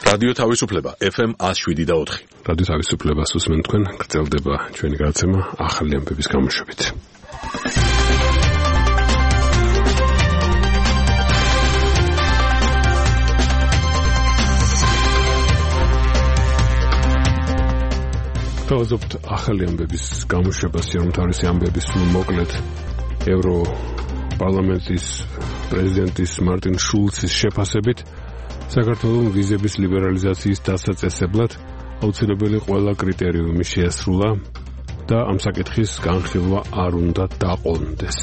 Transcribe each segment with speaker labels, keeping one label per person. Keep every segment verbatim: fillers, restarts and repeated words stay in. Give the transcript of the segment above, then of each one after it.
Speaker 1: რადიო თავისუფლება ეფ ემ one oh seven და four.
Speaker 2: რადიო თავისუფლებას უსმენთ თქვენ, გრძელდება ჩვენი გადაცემა ახალი ამბების გამოშვებით. თავაზობთ ახალი ამბების გამოშვებას, რომ თავისი ამბების სულ მოკლედ ევროპარლამენტის პრეზიდენტის მარტინ შულცის შეფასებით საქართველოს ვიზების ლიბერალიზაციის დასაწესებლად აუცილებელი ყველა კრიტერიუმი შეასრულა და ამ საკითხის განხილვა არ უნდა დაყოლნდეს.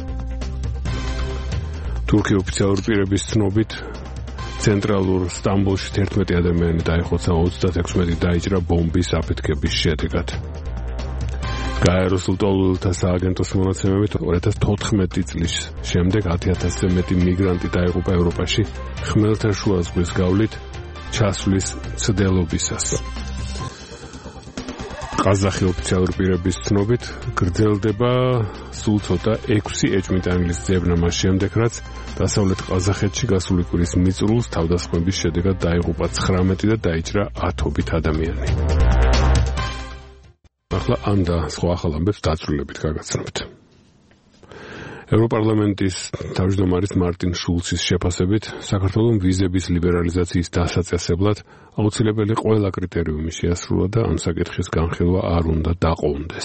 Speaker 2: თურქეთის ოფიციალური პირების ცნობით ცენტრალურ სტამბოლში თერთმეტი ადამიანი დაიხოცა, ოცდათექვსმეტი დაიჭრა ბომბის აფეთქების შედეგად. გაეროსულ ტოლულთა სააგენტოს მონაცემებით ორი ათას თოთხმეტი წლის შემდეგ ათი ათასზე მეტი მიგრანტი დაიღუპა ევროპაში ხმელთაშუა ზღვის გავლით ჩასვლის მცდელობისას. ყაზახი ოფიციალური პირების ცნობით გრძელდება სულ ცოტა ექვსი ეჭვმიტანილის ძებნა მას შემდეგ, რაც დასავლეთ ყაზახეთში გასული კვირის მიწურულს თავდასხმების შედეგად დაიღუპა ცხრამეტი და დაიჭრა ათობით ადამიანი. ახლა ამ და სხვა ახალ ამბებს დაწვრილებით გაგაცნობთ. ევროპარლამენტის თავმჯდომარის მარტინ შულცის შეფასებით საქართველოს ვიზების ლიბერალიზაციის დასაწესებლად აუცილებელი ყველა კრიტერიუმი შეასრულა და ამ საკითხის განხილვა არ უნდა დაყოლნდეს.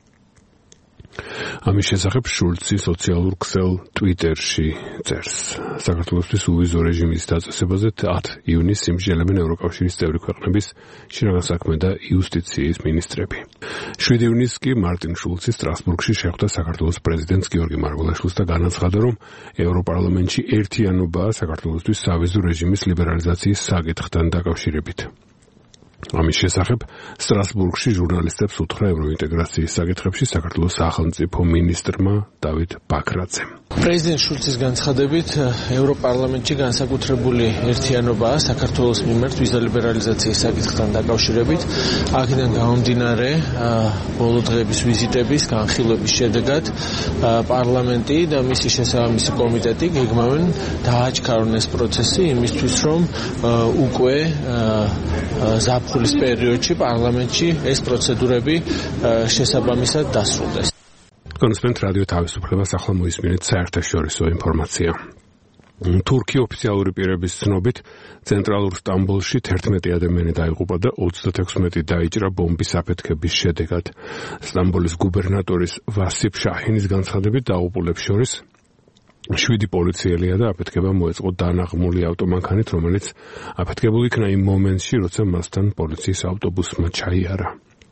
Speaker 2: ამის შესახებ შულცი სოციალურ ქსელ ტვიტერში წერს. საქართველოსთვის უვიზო რეჟიმის დაწესებაზე ათი ივნისს იმსჯელებენ ევროკავშირის წევრი ქვეყნების შინაგან საქმე და იუსტიციის მინისტრები. შვიდი ივნისს კი მარტინ შულცი სტრასბურგში შეხვდა საქართველოს პრეზიდენტს გიორგი მარგველაშვილს და განაცხადა, რომ ევროპარლამენტში ერთიანობაა საქართველოსთვის სავიზო რეჟიმის ლიბერალიზაციის საკითხთან დაკავშირებით. ამის შესახებ სტრასბურგში ჟურნალისტებს უთხრა ევროინტეგრაციის საკითხებში საქართველოს სახელმწიფო მინისტრმა დავით ბაქრაძემ.
Speaker 3: პრეზიდენტ შულცის განცხადებით ევროპარლამენტში განსაკუთრებული ერთიანობაა საქართველოს მიმართ ვიზა ლიბერალიზაციის საკითხთან დაკავშირებით. აქედან გამომდინარე ბოლო დღეების ვიზიტების განხილვების შედეგად პარლამენტი და მისი შესაბამისი კომიტეტი გეგმავენ დააჩქარონ ეს პროცესი იმისთვის, რომ უკვე ზაფხულის პერიოდში პარლამენტში ეს პროცედურები შესაბამისად დასრულდეს.
Speaker 2: კონსპენთ რადიო თავისუფლებას ახლა მოისმინეთ საერთაშორისო ინფორმაცია. თურქეთის ოფიციალური პირების ცნობით ცენტრალურ სტამბოლში თერთმეტი ადამიანი დაიღუპა და ოცდათექვსმეტი დაიჭრა ბომბის აფეთქების შედეგად. სტამბოლის გუბერნატორის ვასიფ შაჰინის განცხადებით დაღუპულებს შორის შვიდი პოლიციელია და აფეთქება მოეწყო დანაღმული ავტომანქანით, რომელიც აფეთქებული იქნა იმ მომენტში, როცა მასთან პოლიციის ავტობუსმა ჩაიარა.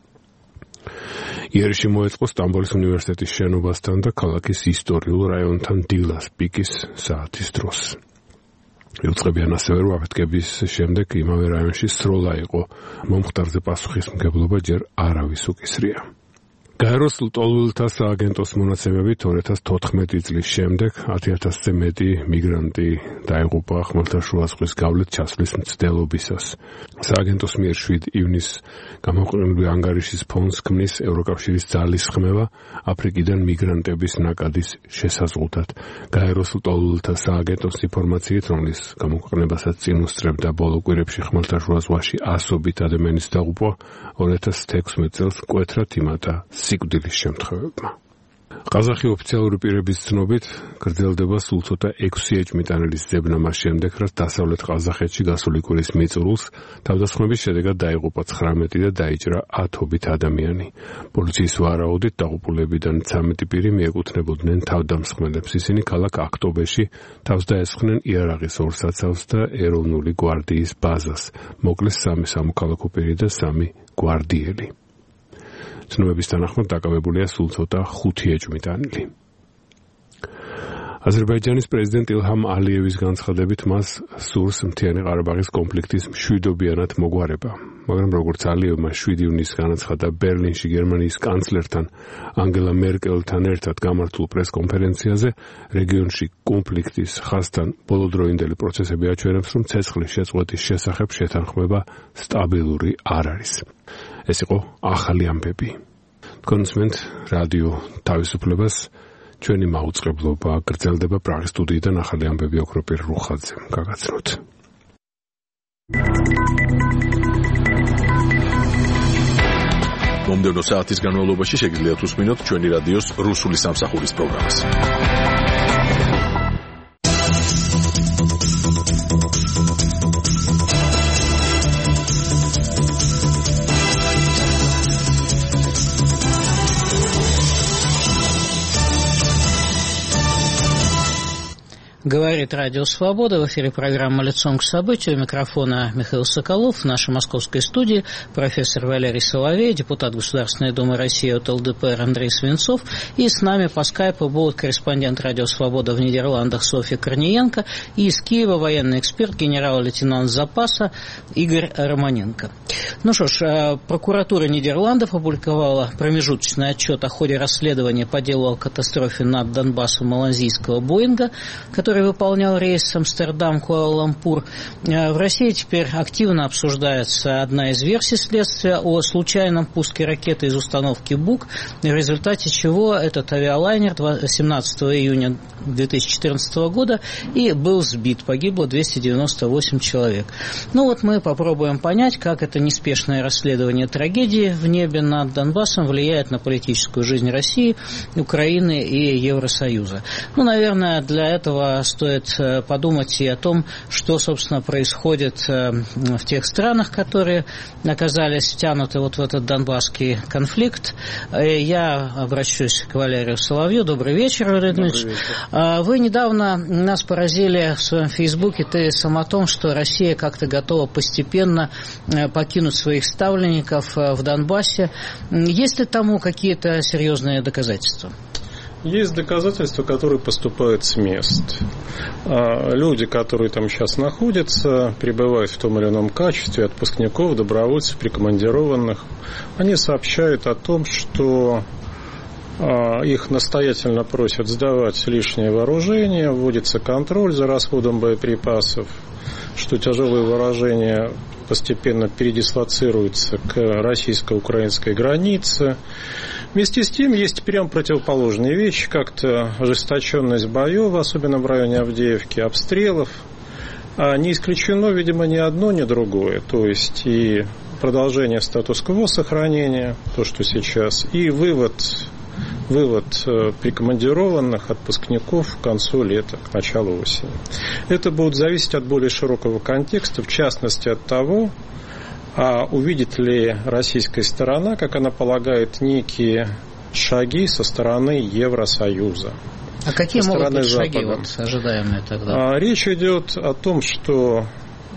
Speaker 2: იერიში მოეწყო სტამბოლის უნივერსიტეტის შენობასთან და ქალაქის ისტორიულ რაიონთან დილას პიკის საათის დროს. იუწყებიან ასევე, რომ აფეთქების შემდეგ იმავე რაიონში სროლა იყო. მომხდარზე პასუხისმგებლობა ჯერ არავის უკისრია. გაეროსულ ტოლულთა სააგენტოს მონაცემებით ორი ათას თოთხმეტი წლის შემდეგ ათი ათასზე მეტი მიგრანტი დაიღუპა ხმელთაშუა ზღვის გავლით ჩასვლის მცდელობისას. სააგენტოს მიერ შვიდი ივნისს გამოყენებული ანგარიშის ფონს ქმნის ევროკავშირის ძალისხმევა აფრიკიდან მიგრანტების ნაკადის შესაზღვრად. გაეროსულ ტოლულთა სააგენტოს ინფორმაციით, რომლის გამოყენებასაც წინ უსწრებდა ბოლო კვირებში ხმელთაშუა ზღვაში ასობით ადამიანის დაღუპვა, ორი ათას თექვსმეტ წელს მკვეთრად იმატა სიკვდილის შემთხვევებმა. ყაზახი ოფიციალური პირების ცნობით გრძელდება სულ ცოტა ექვსი ეჭვმიტანილის ძებნა მას შემდეგ, რაც დასავლეთ ყაზახეთში გასული კვირის მიწურულს თავდასხმების შედეგად დაიღუპა ცხრამეტი და დაიჭრა ათობით ადამიანი. პოლიციის ვარაუდით დაღუპულებიდან ცამეტი პირი მიეკუთვნებოდნენ თავდამსხმელებს. ისინი ქალაქ აქტობეში თავს დაესხნენ იარაღის ორ საცავს და ეროვნული გვარდიის ბაზას. მოკლეს სამი სამოქალაქო პირი და სამი გვარდიელი. ცნობების თანახმად დაკავებულია სულ ცოტა ხუთი ეჭვმიტანილი. აზერბაიჯანის პრეზიდენტ ილჰამ ალიევის განცხადებით მას სურს მთიანი ყარაბაღის კონფლიქტის მშვიდობიანად მოგვარება. მაგრამ როგორც ალიევმა შვიდი ივნისს განაცხადა ბერლინში გერმანიის კანცლერთან ანგელა მერკელთან ერთად გამართულ პრესკონფერენციაზე, რეგიონში კონფლიქტის ხაზთან ბოლოდროინდელი პროცესები აჩვენებს, რომ ცეცხლის შეწყვეტის შესახებ შეთანხმება სტაბილური არ არის. ეს იყო ახალი ამბები. კონსმენთ რადიო თავისუფლებას ჩვენი მაუწყებლობა გრძელდება პრაღის სტუდიიდან ახალი ამბები ოქროპირ რუხაძემ გაგაცნოთ.
Speaker 1: მომდევნო საათის განმავლობაში შეგიძლიათ უსმინოთ ჩვენი რადიოს რუსული სამსახურის პროგრამას.
Speaker 4: Говорит Радио Свобода. В эфире программа «Лицом к событию». У микрофона Михаил Соколов. В нашей московской студии профессор Валерий Соловей, депутат Государственной Думы России от эл дэ пэ эр Андрей Свинцов. И с нами по скайпу будут корреспондент Радио Свобода в Нидерландах Софья Корниенко и из Киева военный эксперт, генерал-лейтенант запаса Игорь Романенко. Ну что ж, прокуратура Нидерландов опубликовала промежуточный отчет о ходе расследования по делу о катастрофе над Донбассом малайзийского Боинга, который выполнял рейс Амстердам-Куала-Лумпур. В России теперь активно обсуждается одна из версий следствия о случайном пуске ракеты из установки БУК, в результате чего этот авиалайнер семнадцатого июня две тысячи четырнадцатого года и был сбит. Погибло двести девяносто восемь человек. Ну вот мы попробуем понять, как это неспешное расследование трагедии в небе над Донбассом влияет на политическую жизнь России, Украины и Евросоюза. Ну, наверное, для этого стоит подумать и о том, что, собственно, происходит в тех странах, которые оказались втянуты вот в этот донбасский конфликт. Я обращусь к Валерию Соловью. Добрый вечер, Валерий Дмитриевич. Вы недавно нас поразили в своем фейсбуке тезисом о том, что Россия как-то готова постепенно покинуть своих ставленников в Донбассе. Есть ли тому какие-то серьезные доказательства?
Speaker 5: Есть доказательства, которые поступают с мест. Люди, которые там сейчас находятся, пребывают в том или ином качестве, отпускников, добровольцев, прикомандированных, они сообщают о том, что их настоятельно просят сдавать лишнее вооружение, вводится контроль за расходом боеприпасов, что тяжелые вооружения постепенно передислоцируются к российско-украинской границе. Вместе с тем есть прям противоположные вещи, как-то ожесточенность боев, особенно в районе Авдеевки, обстрелов. А не исключено, видимо, ни одно, ни другое. То есть и продолжение статус-кво сохранения, то, что сейчас, и вывод, вывод прикомандированных отпускников к концу лета, к началу осени. Это будет зависеть от более широкого контекста, в частности от того, а увидит ли российская сторона, как она полагает, некие шаги со стороны Евросоюза.
Speaker 4: А какие
Speaker 5: со
Speaker 4: могут быть
Speaker 5: Запада.
Speaker 4: шаги вот, ожидаемые тогда?
Speaker 5: Речь идет о том, что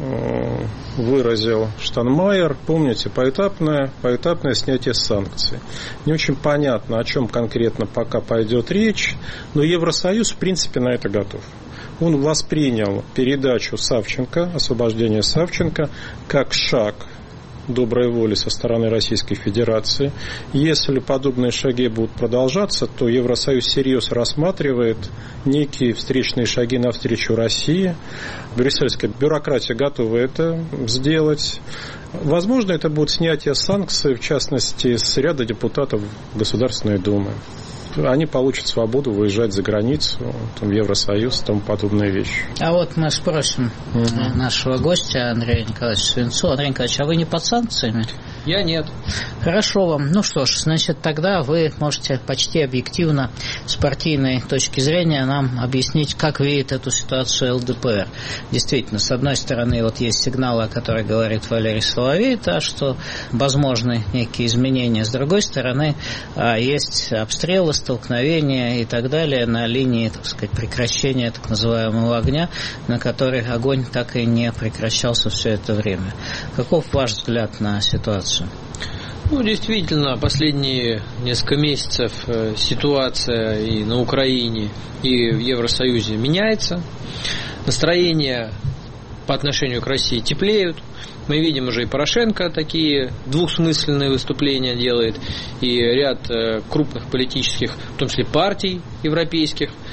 Speaker 5: выразил Штайнмайер, помните, поэтапное, поэтапное снятие санкций. Не очень понятно, о чем конкретно пока пойдет речь, но Евросоюз, в принципе, на это готов. Он воспринял передачу Савченко, освобождение Савченко, как шаг доброй воли со стороны Российской Федерации. Если подобные шаги будут продолжаться, то Евросоюз всерьез рассматривает некие встречные шаги навстречу России. Брюссельская бюрократия готова это сделать. Возможно, это будет снятие санкций, в частности, с ряда депутатов Государственной Думы. Они получат свободу выезжать за границу, там, в Евросоюз, тому подобные вещи.
Speaker 4: А вот мы спросим mm-hmm. нашего гостя Андрея Николаевича Свинцова. Андрей Николаевич, а вы не под санкциями?
Speaker 6: Я нет.
Speaker 4: Хорошо вам. Ну что ж, значит, тогда вы можете почти объективно с партийной точки зрения нам объяснить, как видит эту ситуацию эл дэ пэ эр. Действительно, с одной стороны, вот есть сигналы, о которых говорит Валерий Соловей, да, что возможны некие изменения. С другой стороны, есть обстрелы, столкновения и так далее на линии, так сказать, прекращения так называемого огня, на который огонь так и не прекращался все это время. Каков ваш взгляд на ситуацию?
Speaker 6: Ну, действительно, последние несколько месяцев ситуация и на Украине, и в Евросоюзе меняется. Настроения по отношению к России теплеют. Мы видим уже и Порошенко такие двухсмысленные выступления делает, и ряд крупных политических, в том числе партий европейских,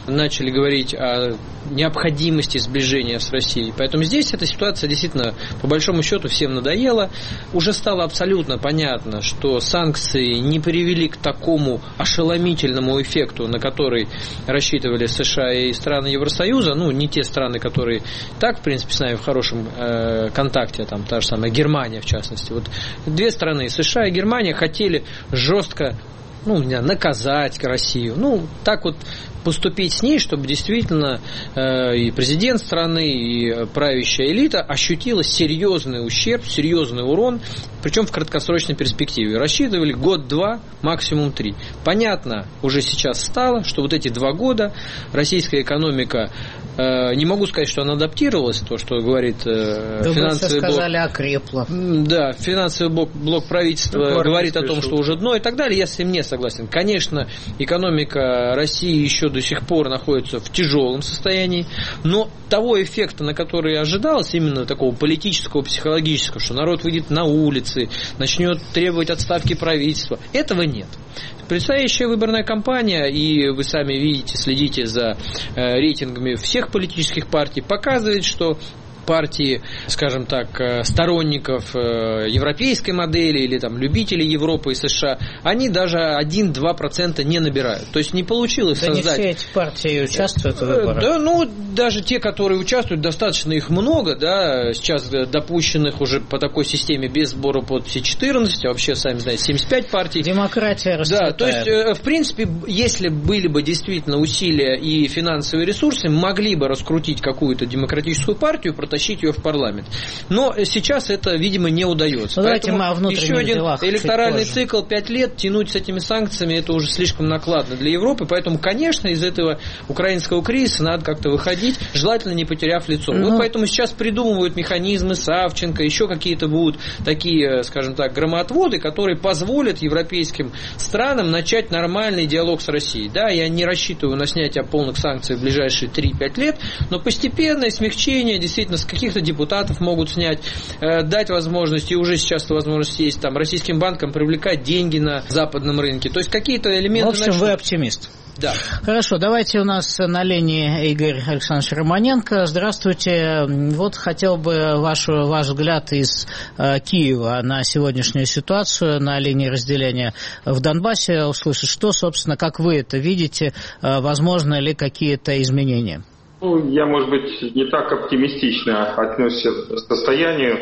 Speaker 6: начали говорить о необходимости сближения с Россией. Поэтому здесь эта ситуация действительно, по большому счету, всем надоела. Уже стало абсолютно понятно, что санкции не привели к такому ошеломительному эффекту, на который рассчитывали США и страны Евросоюза. Ну, не те страны, которые так, в принципе, с нами в хорошем э, контакте, там та же самая Германия, в частности. Вот две страны, США и Германия, хотели жестко, ну, наказать Россию. Ну, так вот поступить с ней, чтобы действительно э, и президент страны, и правящая элита ощутила серьезный ущерб, серьезный урон, причем в краткосрочной перспективе. Рассчитывали год-два, максимум три. Понятно уже сейчас стало, что вот эти два года российская экономика, э, не могу сказать, что она адаптировалась, то, что говорит э,
Speaker 4: да
Speaker 6: финансовый блок.
Speaker 4: сказали, окрепла.
Speaker 6: Да, финансовый блок, блок правительства ну, говорит о том, что уже дно и так далее. Я с этим не согласен. Конечно, экономика России еще до сих пор находится в тяжелом состоянии, но того эффекта, на который ожидалось, именно такого политического, психологического, что народ выйдет на улицы, начнет требовать отставки правительства, этого нет. Предстоящая выборная кампания, и вы сами видите, следите за э, рейтингами всех политических партий, показывает, что партии, скажем так, сторонников европейской модели или там любителей Европы и США, они даже один-два процента не набирают. То есть не получилось
Speaker 4: да
Speaker 6: создать...
Speaker 4: не все эти партии участвуют в выборах.
Speaker 6: Да, ну, даже те, которые участвуют, достаточно их много, да, сейчас допущенных уже по такой системе без сбора подписей четырнадцать, а вообще, сами знаете, семьдесят пять партий.
Speaker 4: Демократия расцветает.
Speaker 6: Да, то есть, в принципе, если были бы действительно усилия и финансовые ресурсы, могли бы раскрутить какую-то демократическую партию, протащить ее в парламент. Но сейчас это, видимо, не удается.
Speaker 4: Ну, давайте мы о внутренних
Speaker 6: еще один
Speaker 4: делах
Speaker 6: электоральный цикл пять лет тянуть с этими санкциями, это уже слишком накладно для Европы, поэтому, конечно, из этого украинского кризиса надо как-то выходить, желательно не потеряв лицо. Но... Вот поэтому сейчас придумывают механизмы Савченко, еще какие-то будут такие, скажем так, громоотводы, которые позволят европейским странам начать нормальный диалог с Россией. Да, я не рассчитываю на снятие полных санкций в ближайшие три-пять лет, но постепенное смягчение, действительно, с каких-то депутатов могут снять, э, дать возможность, и уже сейчас возможность есть там российским банкам привлекать деньги на западном рынке. То есть какие-то элементы...
Speaker 4: В общем, начнут... вы оптимист.
Speaker 6: Да.
Speaker 4: Хорошо, давайте у нас на линии Игорь Александрович Романенко. Здравствуйте. Вот хотел бы ваш, ваш взгляд из э, Киева на сегодняшнюю ситуацию, на линии разделения в Донбассе услышать. Что, собственно, как вы это видите, э, возможно ли какие-то изменения?
Speaker 7: Ну, я, может быть, не так оптимистично отношусь к состоянию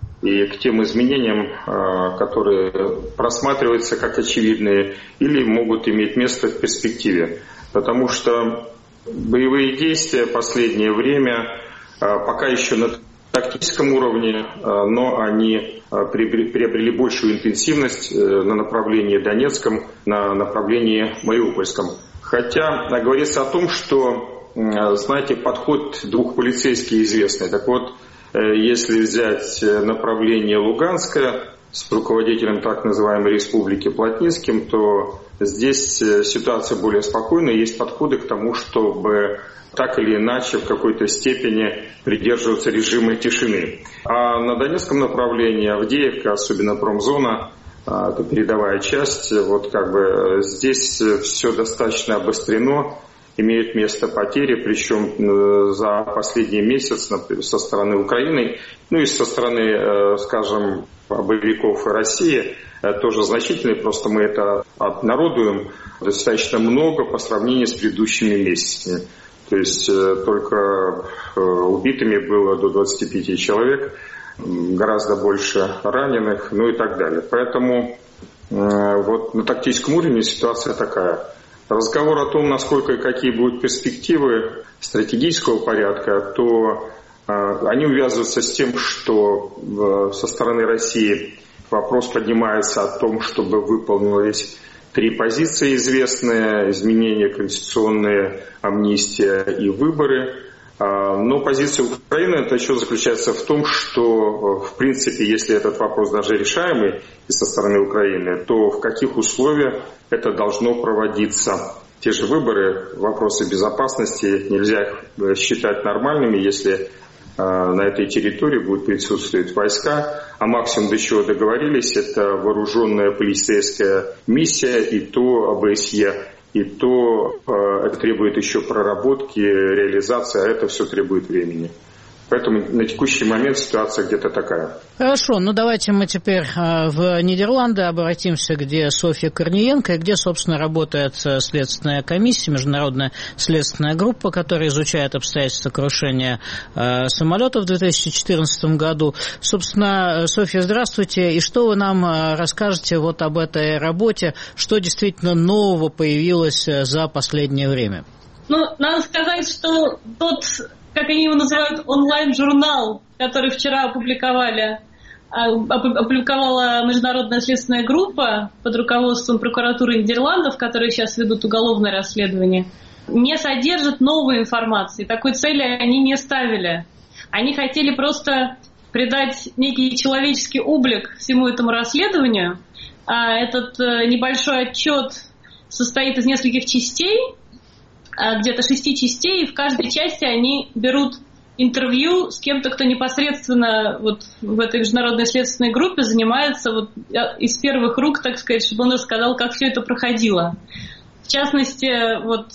Speaker 7: и к тем изменениям, которые просматриваются как очевидные или могут иметь место в перспективе. Потому что боевые действия в последнее время пока еще на тактическом уровне, но они приобрели большую интенсивность на направлении Донецком, на направлении Мариупольском. Хотя говорится о том, что, знаете, подход двух полицейских известный. Так вот, если взять направление Луганское с руководителем так называемой республики Плотницким, то здесь ситуация более спокойная. Есть подходы к тому, чтобы так или иначе в какой-то степени придерживаться режима тишины. А на Донецком направлении Авдеевка, особенно промзона, это передовая часть, вот как бы здесь все достаточно обострено. Имеют место потери, причем за последний месяц со стороны Украины, ну и со стороны, скажем, боевиков России, тоже значительные, просто мы это обнародуем достаточно много по сравнению с предыдущими месяцами. То есть только убитыми было до двадцати пяти человек, гораздо больше раненых, ну и так далее. Поэтому вот на тактическом уровне ситуация такая. Разговор о том, насколько и какие будут перспективы стратегического порядка, то э, они увязываются с тем, что э, со стороны России вопрос поднимается о том, чтобы выполнились три позиции известные: изменения конституционные, амнистия и выборы. Э, но позиция Украины это еще заключается в том, что в принципе, если этот вопрос даже решаемый со стороны Украины, то в каких условиях это должно проводиться. Те же выборы, вопросы безопасности, нельзя их считать нормальными, если э, на этой территории будут присутствовать войска. А максимум, до чего договорились, это вооруженная полицейская миссия, и то ОБСЕ и то э, это требует еще проработки, реализации, а это все требует времени. Поэтому на текущий момент ситуация где-то такая.
Speaker 4: Хорошо, ну давайте мы теперь в Нидерланды обратимся, где Софья Корниенко, и где, собственно, работает следственная комиссия, международная следственная группа, которая изучает обстоятельства крушения самолета в две тысячи четырнадцатом году. Собственно, Софья, здравствуйте, и что вы нам расскажете вот об этой работе, что действительно нового появилось за последнее время?
Speaker 8: Ну, надо сказать, что тот, как они его называют, онлайн-журнал, который вчера опубликовали, опубликовала международная следственная группа под руководством прокуратуры Нидерландов, которые сейчас ведут уголовное расследование, не содержит новой информации. Такой цели они не ставили. Они хотели просто придать некий человеческий облик всему этому расследованию. А этот небольшой отчет состоит из нескольких частей, где-то шести частей, и в каждой части они берут интервью с кем-то, кто непосредственно вот в этой международной следственной группе занимается вот из первых рук, так сказать, чтобы он рассказал, как все это проходило. В частности, вот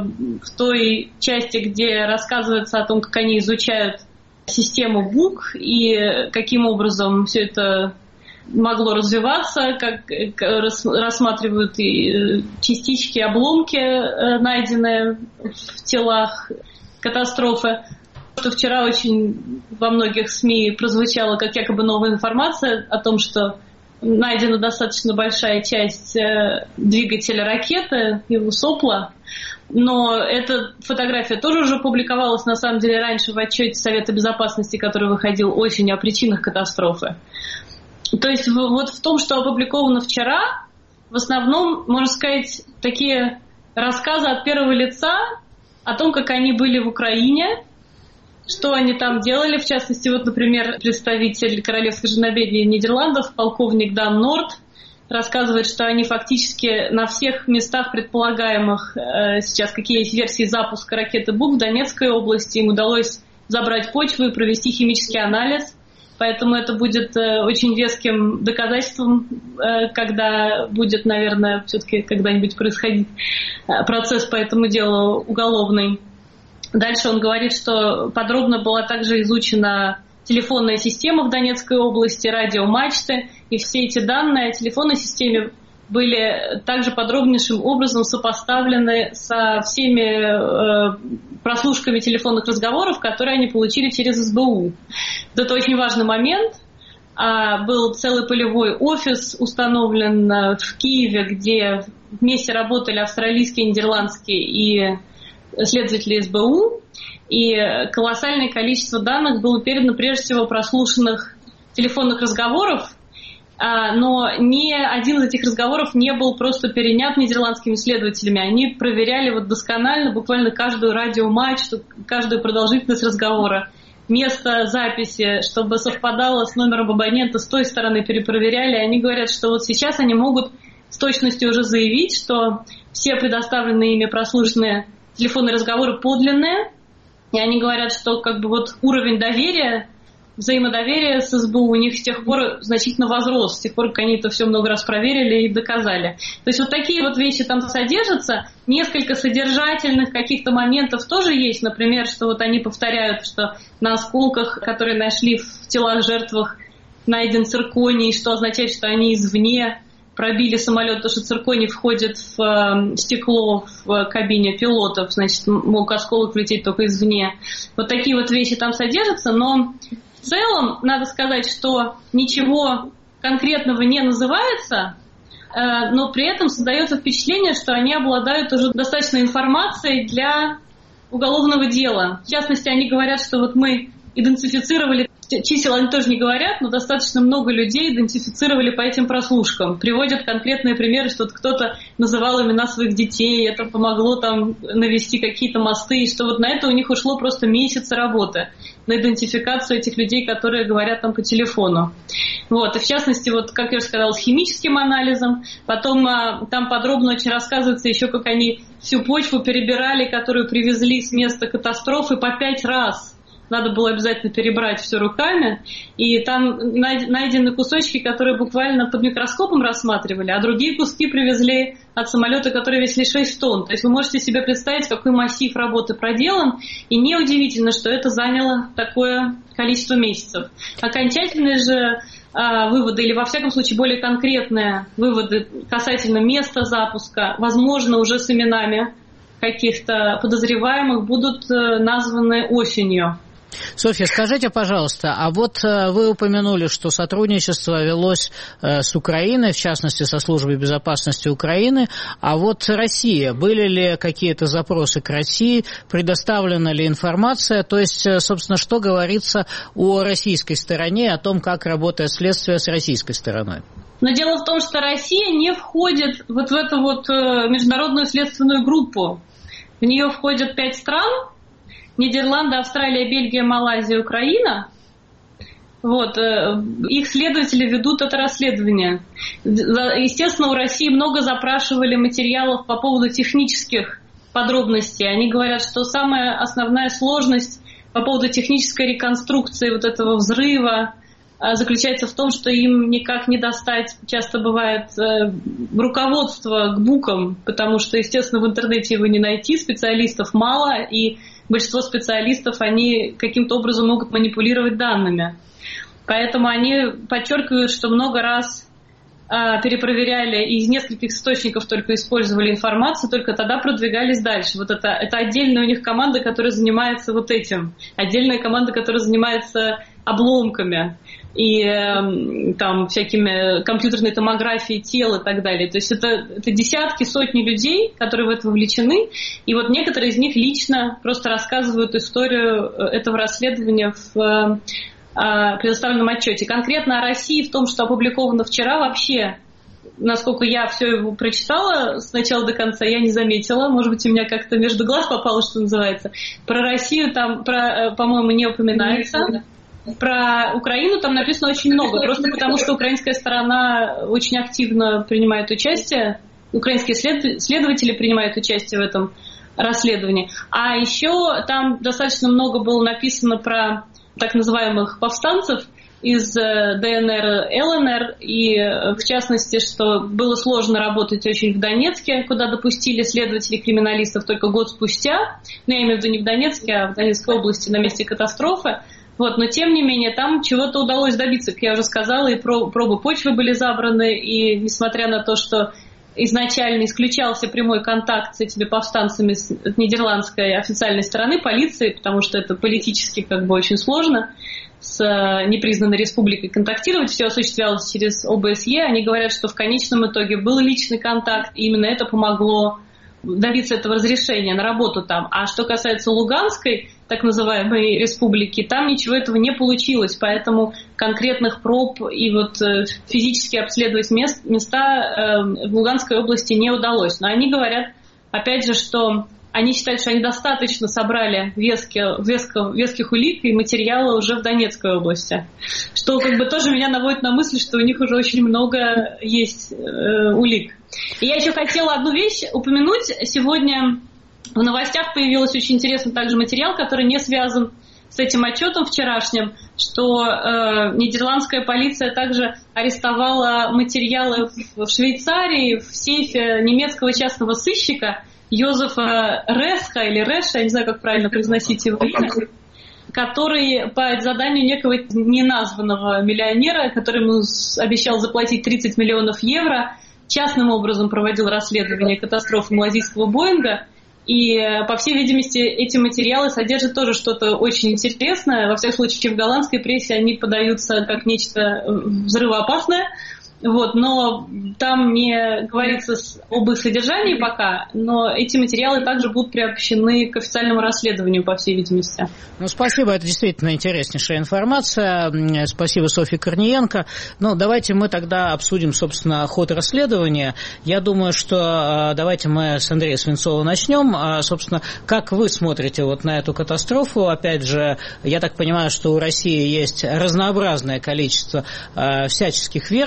Speaker 8: в той части, где рассказывается о том, как они изучают систему бук и каким образом все это могло развиваться, как рассматривают и частички, обломки, найденные в телах катастрофы. Что вчера очень во многих СМИ прозвучало как якобы новая информация о том, что найдена достаточно большая часть двигателя ракеты, его сопла. Но эта фотография тоже уже публиковалась, на самом деле, раньше в отчете Совета Безопасности, который выходил осенью, о причинах катастрофы. То есть вот в том, что опубликовано вчера, в основном, можно сказать, такие рассказы от первого лица о том, как они были в Украине, что они там делали. В частности, вот, например, представитель Королевской женобедии Нидерландов, полковник Дан Норд, рассказывает, что они фактически на всех местах предполагаемых э, сейчас, какие есть версии запуска ракеты Бук в Донецкой области, им удалось забрать почву и провести химический анализ. Поэтому это будет э, очень веским доказательством, э, когда будет, наверное, все-таки когда-нибудь происходить э, процесс по этому делу уголовный. Дальше он говорит, что подробно была также изучена телефонная система в Донецкой области, радиомачты, и все эти данные о телефонной системе были также подробнейшим образом сопоставлены со всеми э, прослушками телефонных разговоров, которые они получили через эс бэ у. Это очень важный момент. А, был целый полевой офис установлен в Киеве, где вместе работали австралийские, нидерландские и следователи эс бэ у. И колоссальное количество данных было передано прежде всего прослушанных телефонных разговоров, но ни один из этих разговоров не был просто перенят нидерландскими следователями. Они проверяли вот досконально буквально каждую радиомачту, каждую продолжительность разговора, место записи, чтобы совпадало с номером абонента, с той стороны перепроверяли. Они говорят, что вот сейчас они могут с точностью уже заявить, что все предоставленные ими прослушанные телефонные разговоры подлинные. И они говорят, что как бы вот уровень доверия, взаимодоверия с эс бэ у у них с тех пор значительно возрос, с тех пор, как они это все много раз проверили и доказали. То есть вот такие вот вещи там содержатся. Несколько содержательных каких-то моментов тоже есть. Например, что вот они повторяют, что на осколках, которые нашли в телах жертвах, найден цирконий, что означает, что они извне пробили самолет, потому что цирконий входит в стекло в кабине пилотов, значит, мог осколок влететь только извне. Вот такие вот вещи там содержатся, но в целом надо сказать, что ничего конкретного не называется, но при этом создается впечатление, что они обладают уже достаточной информацией для уголовного дела. В частности, они говорят, что вот мы идентифицировали, чисел они тоже не говорят, но достаточно много людей идентифицировали по этим прослушкам. Приводят конкретные примеры, что вот кто-то называл имена своих детей, это помогло там навести какие-то мосты, и что вот на это у них ушло просто месяцы работы, на идентификацию этих людей, которые говорят там по телефону. Вот, и в частности, вот, как я уже сказала, с химическим анализом. Потом а, там подробно очень рассказывается еще, как они всю почву перебирали, которую привезли с места катастрофы, по пять раз. надо было обязательно перебрать все руками, и там найдены кусочки, которые буквально под микроскопом рассматривали, а другие куски привезли от самолета, которые весили шесть тонн. То есть вы можете себе представить, какой массив работы проделан, и неудивительно, что это заняло такое количество месяцев. Окончательные же а, выводы, или во всяком случае более конкретные выводы касательно места запуска, возможно, уже с именами каких-то подозреваемых, будут названы осенью.
Speaker 4: Софья, скажите, пожалуйста, а вот вы упомянули, что сотрудничество велось с Украиной, в частности, со Службой безопасности Украины, а вот Россия, были ли какие-то запросы к России, предоставлена ли информация, то есть, собственно, что говорится о российской стороне, о том, как работает следствие с российской стороной?
Speaker 8: Но дело в том, что Россия не входит вот в эту вот международную следственную группу. В нее входят пять стран: Нидерланды, Австралия, Бельгия, Малайзия, Украина. Вот, их следователи ведут это расследование. Естественно, у России много запрашивали материалов по поводу технических подробностей. Они говорят, что самая основная сложность по поводу технической реконструкции вот этого взрыва заключается в том, что им никак не достать, часто бывает, руководство к букам, потому что, естественно, в интернете его не найти, специалистов мало, и большинство специалистов, они каким-то образом могут манипулировать данными. Поэтому они подчеркивают, что много раз э, перепроверяли и из нескольких источников только использовали информацию, только тогда продвигались дальше. Вот это, это отдельная у них команда, которая занимается вот этим. Отдельная команда, которая занимается обломками и э, там всякими компьютерной томографией тел и так далее. То есть это, это десятки, сотни людей, которые в это вовлечены, и вот некоторые из них лично просто рассказывают историю этого расследования в э, э, предоставленном отчете. Конкретно о России в том, что опубликовано вчера, вообще, насколько я все его прочитала с начала до конца, я не заметила. Может быть, у меня как-то между глаз попало, что называется. Про Россию там, про, по-моему, не упоминается. Про Украину там написано очень много, просто потому что украинская сторона очень активно принимает участие, украинские след... следователи принимают участие в этом расследовании. А еще там достаточно много было написано про так называемых повстанцев из ДНР, ЛНР, и в частности, что было сложно работать очень в Донецке, куда допустили следователей-криминалистов только год спустя, но я имею в виду не в Донецке, а в Донецкой области на месте катастрофы. Вот, но тем не менее, там чего-то удалось добиться, как я уже сказала, и пробы почвы были забраны, и несмотря на то, что изначально исключался прямой контакт с этими повстанцами с нидерландской официальной стороны, полиции, потому что это политически как бы очень сложно с непризнанной республикой контактировать, все осуществлялось через ОБСЕ, они говорят, что в конечном итоге был личный контакт, и именно это помогло добиться этого разрешения на работу там. А что касается Луганской, так называемой республики, там ничего этого не получилось, поэтому конкретных проб и вот физически обследовать мест, места в Луганской области не удалось. Но они говорят, опять же, что они считают, что они достаточно собрали веских, веских, веских улик и материала уже в Донецкой области, что как бы тоже меня наводит на мысль, что у них уже очень много есть э, улик. И я еще хотела одну вещь упомянуть. Сегодня в новостях появился очень интересный также материал, который не связан с этим отчетом вчерашним, что э, нидерландская полиция также арестовала материалы в, в Швейцарии в сейфе немецкого частного сыщика Йозефа Ресха или Реша, я не знаю, как правильно произносить его имя, который по заданию некого неназванного миллионера, который ему обещал заплатить тридцать миллионов евро, частным образом проводил расследование катастрофы малазийского Боинга. И, по всей видимости, эти материалы содержат тоже что-то очень интересное. Во всяком случае, в голландской прессе они подаются как нечто взрывоопасное. Вот, но там не говорится об их содержании пока, но эти материалы также будут приобщены к официальному расследованию, по всей видимости.
Speaker 4: Ну, спасибо, это действительно интереснейшая информация. Спасибо, Софья Корниенко. Ну, давайте мы тогда обсудим, собственно, ход расследования. Я думаю, что давайте мы с Андрея Свинцова начнем. Собственно, как вы смотрите вот на эту катастрофу? Опять же, я так понимаю, что у России есть разнообразное количество всяческих версий, там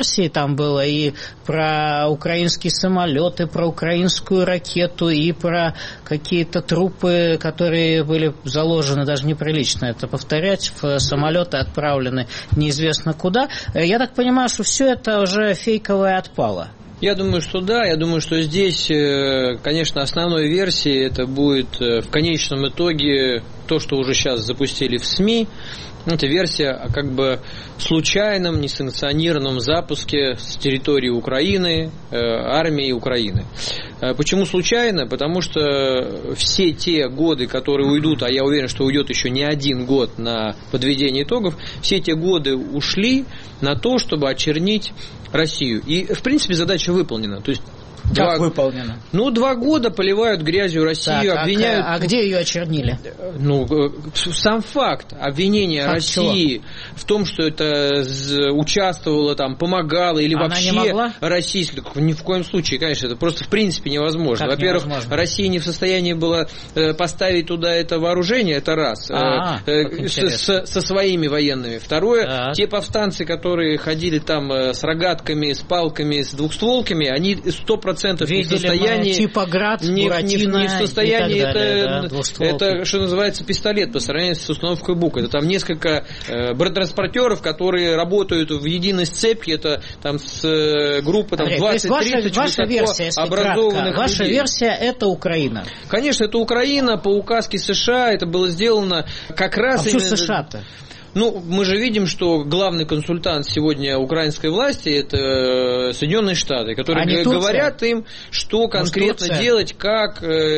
Speaker 4: там было и про украинские самолеты, про украинскую ракету, и про какие-то трупы, которые были заложены, даже неприлично это повторять, в самолеты отправлены неизвестно куда. Я так понимаю, что все это уже фейковое отпало.
Speaker 6: Я думаю, что да. Я думаю, что здесь, конечно, основной версией это будет в конечном итоге то, что уже сейчас запустили в СМИ. Это версия о как бы случайном, несанкционированном запуске с территории Украины, э, армии Украины. Э, почему случайно? Потому что все те годы, которые уйдут, а я уверен, что уйдет еще не один год на подведение итогов, все те годы ушли на то, чтобы очернить Россию. И, в принципе, задача выполнена. То есть
Speaker 4: Как
Speaker 6: два,
Speaker 4: выполнено?
Speaker 6: Ну, два года поливают грязью Россию,
Speaker 4: так,
Speaker 6: обвиняют...
Speaker 4: А, а где ее очернили?
Speaker 6: Ну, сам факт обвинения факт России чего? В том, что это участвовала, там, помогала, или
Speaker 4: Она
Speaker 6: вообще российская... Ни в коем случае, конечно, это просто в принципе невозможно.
Speaker 4: Как
Speaker 6: Во-первых,
Speaker 4: невозможно?
Speaker 6: Россия не в состоянии была поставить туда это вооружение, это раз,
Speaker 4: а,
Speaker 6: э, с, с, со своими военными. Второе, а. те повстанцы, которые ходили там с рогатками, с палками, с двухстволками, они сто процентов не в состоянии,
Speaker 4: типа Град,
Speaker 6: не, не, не в состоянии,
Speaker 4: далее,
Speaker 6: это,
Speaker 4: да,
Speaker 6: это, что называется, пистолет по сравнению с установкой БУК. Это там несколько э, бронетранспортеров, которые работают в единой сцепке, это там с э, группы там, двадцать-тридцать
Speaker 4: ваша версия,
Speaker 6: образованных
Speaker 4: кратко, ваша
Speaker 6: людей.
Speaker 4: версия это Украина.
Speaker 6: Конечно, это Украина, по указке США, это было сделано как раз...
Speaker 4: А
Speaker 6: именно...
Speaker 4: что США-то?
Speaker 6: Ну, мы же видим, что главный консультант сегодня украинской власти – это Соединенные Штаты, которые
Speaker 4: а
Speaker 6: говорят им, что конкретно Может, делать, как,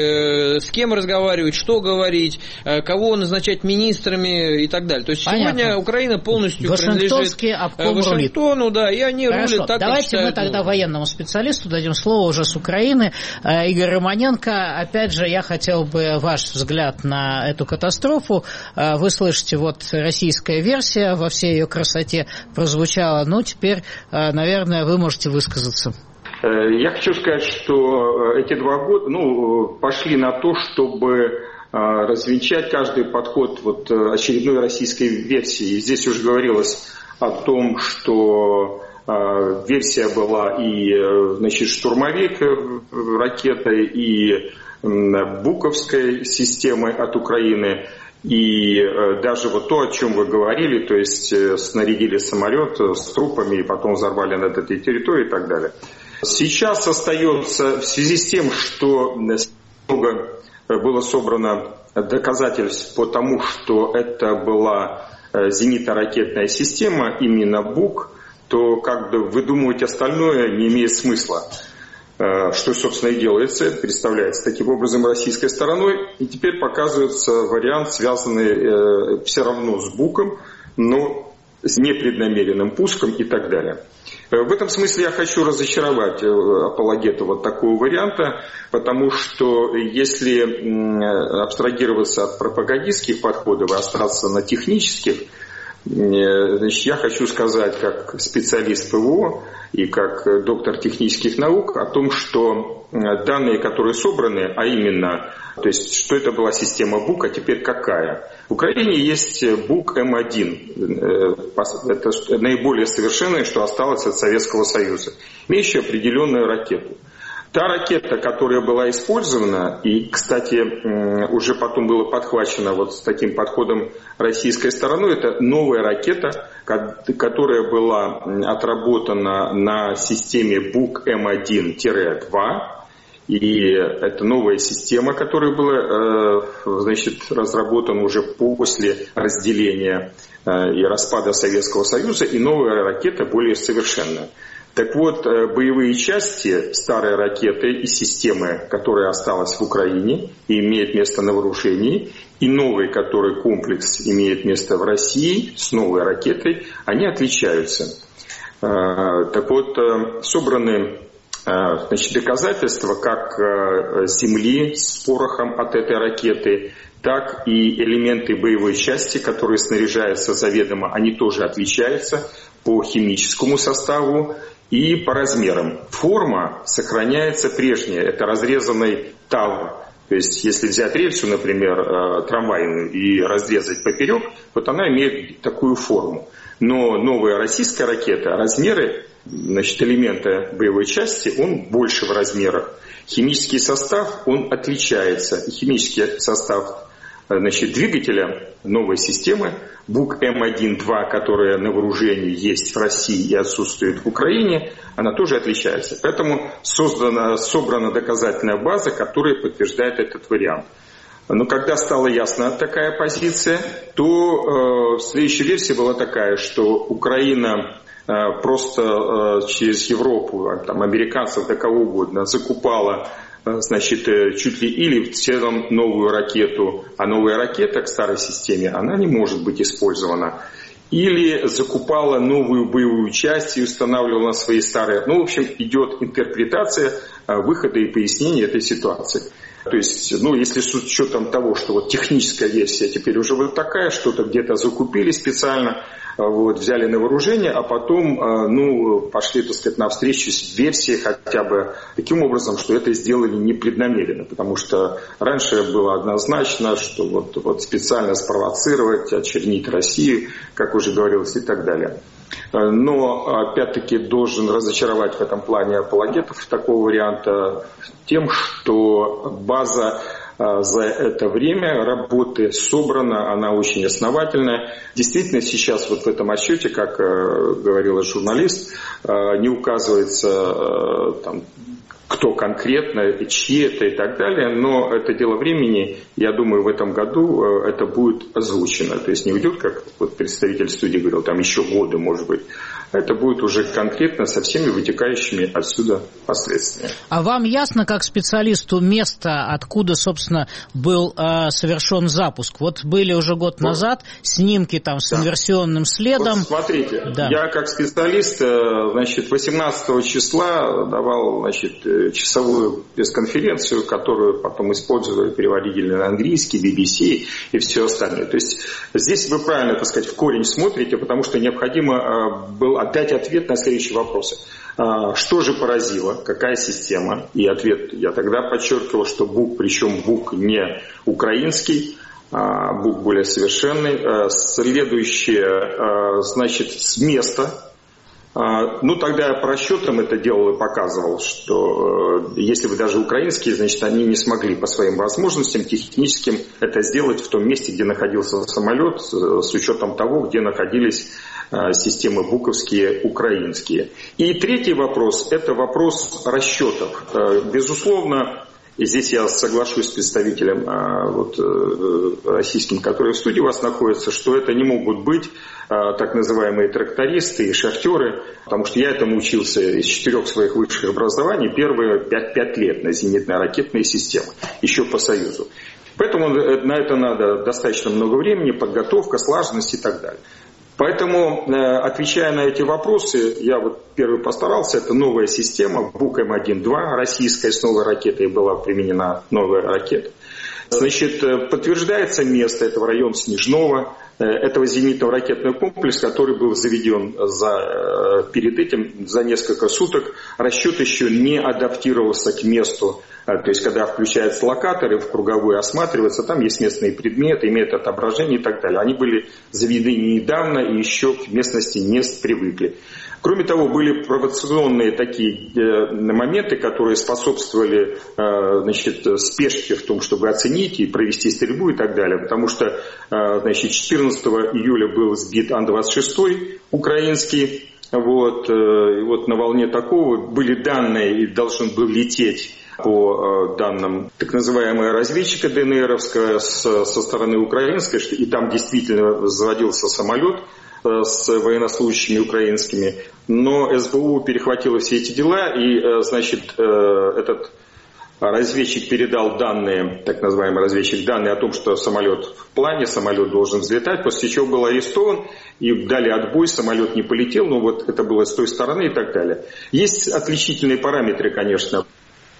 Speaker 6: э, с кем разговаривать, что говорить, э, кого назначать министрами и так далее. То есть Понятно. Сегодня Украина полностью принадлежит Вашингтону, рулит. Да, и они
Speaker 4: Хорошо.
Speaker 6: рулят так,
Speaker 4: Давайте
Speaker 6: как
Speaker 4: мы тогда военному специалисту дадим слово уже с Украины. Игорь Романенко, опять же, я хотел бы ваш взгляд на эту катастрофу. Вы слышите, вот российская версия во всей ее красоте прозвучала. Ну, теперь, наверное, вы можете высказаться.
Speaker 7: Я хочу сказать, что эти два года ну, пошли на то, чтобы развенчать каждый подход вот, очередной российской версии. И здесь уже говорилось о том, что версия была и значит, штурмовик ракетой, и буковской системой от Украины. И даже вот то, о чем вы говорили, то есть снарядили самолет с трупами и потом взорвали над этой территорией и так далее. Сейчас остается, в связи с тем, что много было собрано доказательств по тому, что это была зенитно-ракетная система, именно БУК, то как бы выдумывать остальное не имеет смысла. Что, собственно, и делается, представляется таким образом российской стороной. И теперь показывается вариант, связанный э, все равно с БУКом, но с непреднамеренным пуском и так далее. В этом смысле я хочу разочаровать апологета вот такого варианта, потому что если абстрагироваться от пропагандистских подходов и остаться на технических, значит, я хочу сказать, как специалист ПВО и как доктор технических наук, о том, что данные, которые собраны, а именно, то есть, что это была система БУК, а теперь какая? В Украине есть БУК Эм один. Это наиболее совершенное, что осталось от Советского Союза, имеющая определенную ракету. Та ракета, которая была использована, и, кстати, уже потом было подхвачено вот с таким подходом российской стороной, это новая ракета, которая была отработана на системе БУК Эм один два. И это новая система, которая была значит, разработана уже после разделения и распада Советского Союза, и новая ракета более совершенная. Так вот, боевые части старой ракеты и системы, которая осталась в Украине и имеет место на вооружении, и новый, который комплекс имеет место в России с новой ракетой, они отличаются. Так вот, собраны значит, доказательства как земли с порохом от этой ракеты, так и элементы боевой части, которые снаряжаются заведомо, они тоже отличаются по химическому составу и по размерам. Форма сохраняется прежняя, это разрезанный тавр. То есть, если взять рельсу, например, трамвайную и разрезать поперек, вот она имеет такую форму. Но новая российская ракета, размеры, значит, элемента боевой части, он больше в размерах. Химический состав, он отличается. И химический состав, значит, двигателя новой системы БУК Эм один два, которая на вооружении есть в России и отсутствует в Украине, она тоже отличается. Поэтому создана, собрана доказательная база, которая подтверждает этот вариант. Но когда стала ясна такая позиция, то э, следующая версия была такая, что Украина э, просто э, через Европу, там, американцев, да кого угодно, закупала, э, значит, э, чуть ли или в целом новую ракету, а новая ракета к старой системе, она не может быть использована. Или закупала новую боевую часть и устанавливала свои старые. Ну, в общем, идет интерпретация э, выхода и пояснения этой ситуации. То есть, ну, если с учетом того, что вот техническая версия теперь уже вот такая, что-то где-то закупили специально, вот, взяли на вооружение, а потом, ну, пошли, так сказать, навстречу с версией хотя бы таким образом, что это сделали непреднамеренно, потому что раньше было однозначно, что вот, вот специально спровоцировать, очернить Россию, как уже говорилось, и так далее. Но, опять-таки, должен разочаровать в этом плане апологетов такого варианта тем, что база за это время работы собрана, она очень основательная. Действительно, сейчас вот в этом отчете, как говорила журналист, не указывается там, кто конкретно, чьи это и так далее, но это дело времени. Я думаю, в этом году это будет озвучено. То есть не уйдет, как вот представитель студии говорил, там еще годы, может быть. Это будет уже конкретно со всеми вытекающими отсюда последствиями.
Speaker 4: А вам ясно, как специалисту, место, откуда, собственно, был э, совершен запуск? Вот были уже год вот. назад снимки там с да. инверсионным следом.
Speaker 7: Вот смотрите, да. я как специалист, значит, восемнадцатого числа давал, значит, часовую пресс-конференцию, которую потом использовали, переводили на английский, би би си и все остальное. То есть здесь вы правильно, так сказать, в корень смотрите, потому что необходимо было отдать ответ на следующие вопросы. Что же поразило, какая система? И ответ я тогда подчеркивал, что БУК, причем БУК не украинский, а БУК более совершенный. Следующее, значит, с места. Ну, тогда я по расчетам это делал и показывал, что если бы даже украинские, значит, они не смогли по своим возможностям техническим это сделать в том месте, где находился самолет, с учетом того, где находились системы буковские, украинские. И третий вопрос – это вопрос расчетов. Безусловно, и здесь я соглашусь с представителем вот, российским, который в студии у вас находится, что это не могут быть так называемые трактористы и шахтеры, потому что я этому учился из четырех своих высших образований первые пять лет на зенитно-ракетные системы, еще по Союзу. Поэтому на это надо достаточно много времени, подготовка, слаженность и так далее. Поэтому, отвечая на эти вопросы, я вот первый постарался, это новая система БУК Эм один два, российская, с новой ракетой была применена новая ракета. Значит, подтверждается место, это район Снежного, этого зенитного ракетного комплекса, который был заведен за, перед этим за несколько суток. Расчет еще не адаптировался к месту. То есть, когда включаются локаторы, в круговую осматриваются, там есть местные предметы, имеют отображение и так далее. Они были заведены недавно и еще к местности не привыкли. Кроме того, были провокационные такие моменты, которые способствовали, значит, спешке в том, чтобы оценить и провести стрельбу и так далее. Потому что, значит, четырнадцатого июля был сбит Ан двадцать шесть украинский. Вот, и вот на волне такого были данные и должен был лететь по данным так называемая разведчика ДНРовская со стороны украинской, и там действительно заводился самолет с военнослужащими украинскими, но эс бэ у перехватило все эти дела, и, значит, этот разведчик передал данные, так называемый разведчик, данные о том, что самолет в плане, самолет должен взлетать, после чего был арестован, и дали отбой, самолет не полетел, но вот это было с той стороны и так далее. Есть отличительные параметры, конечно.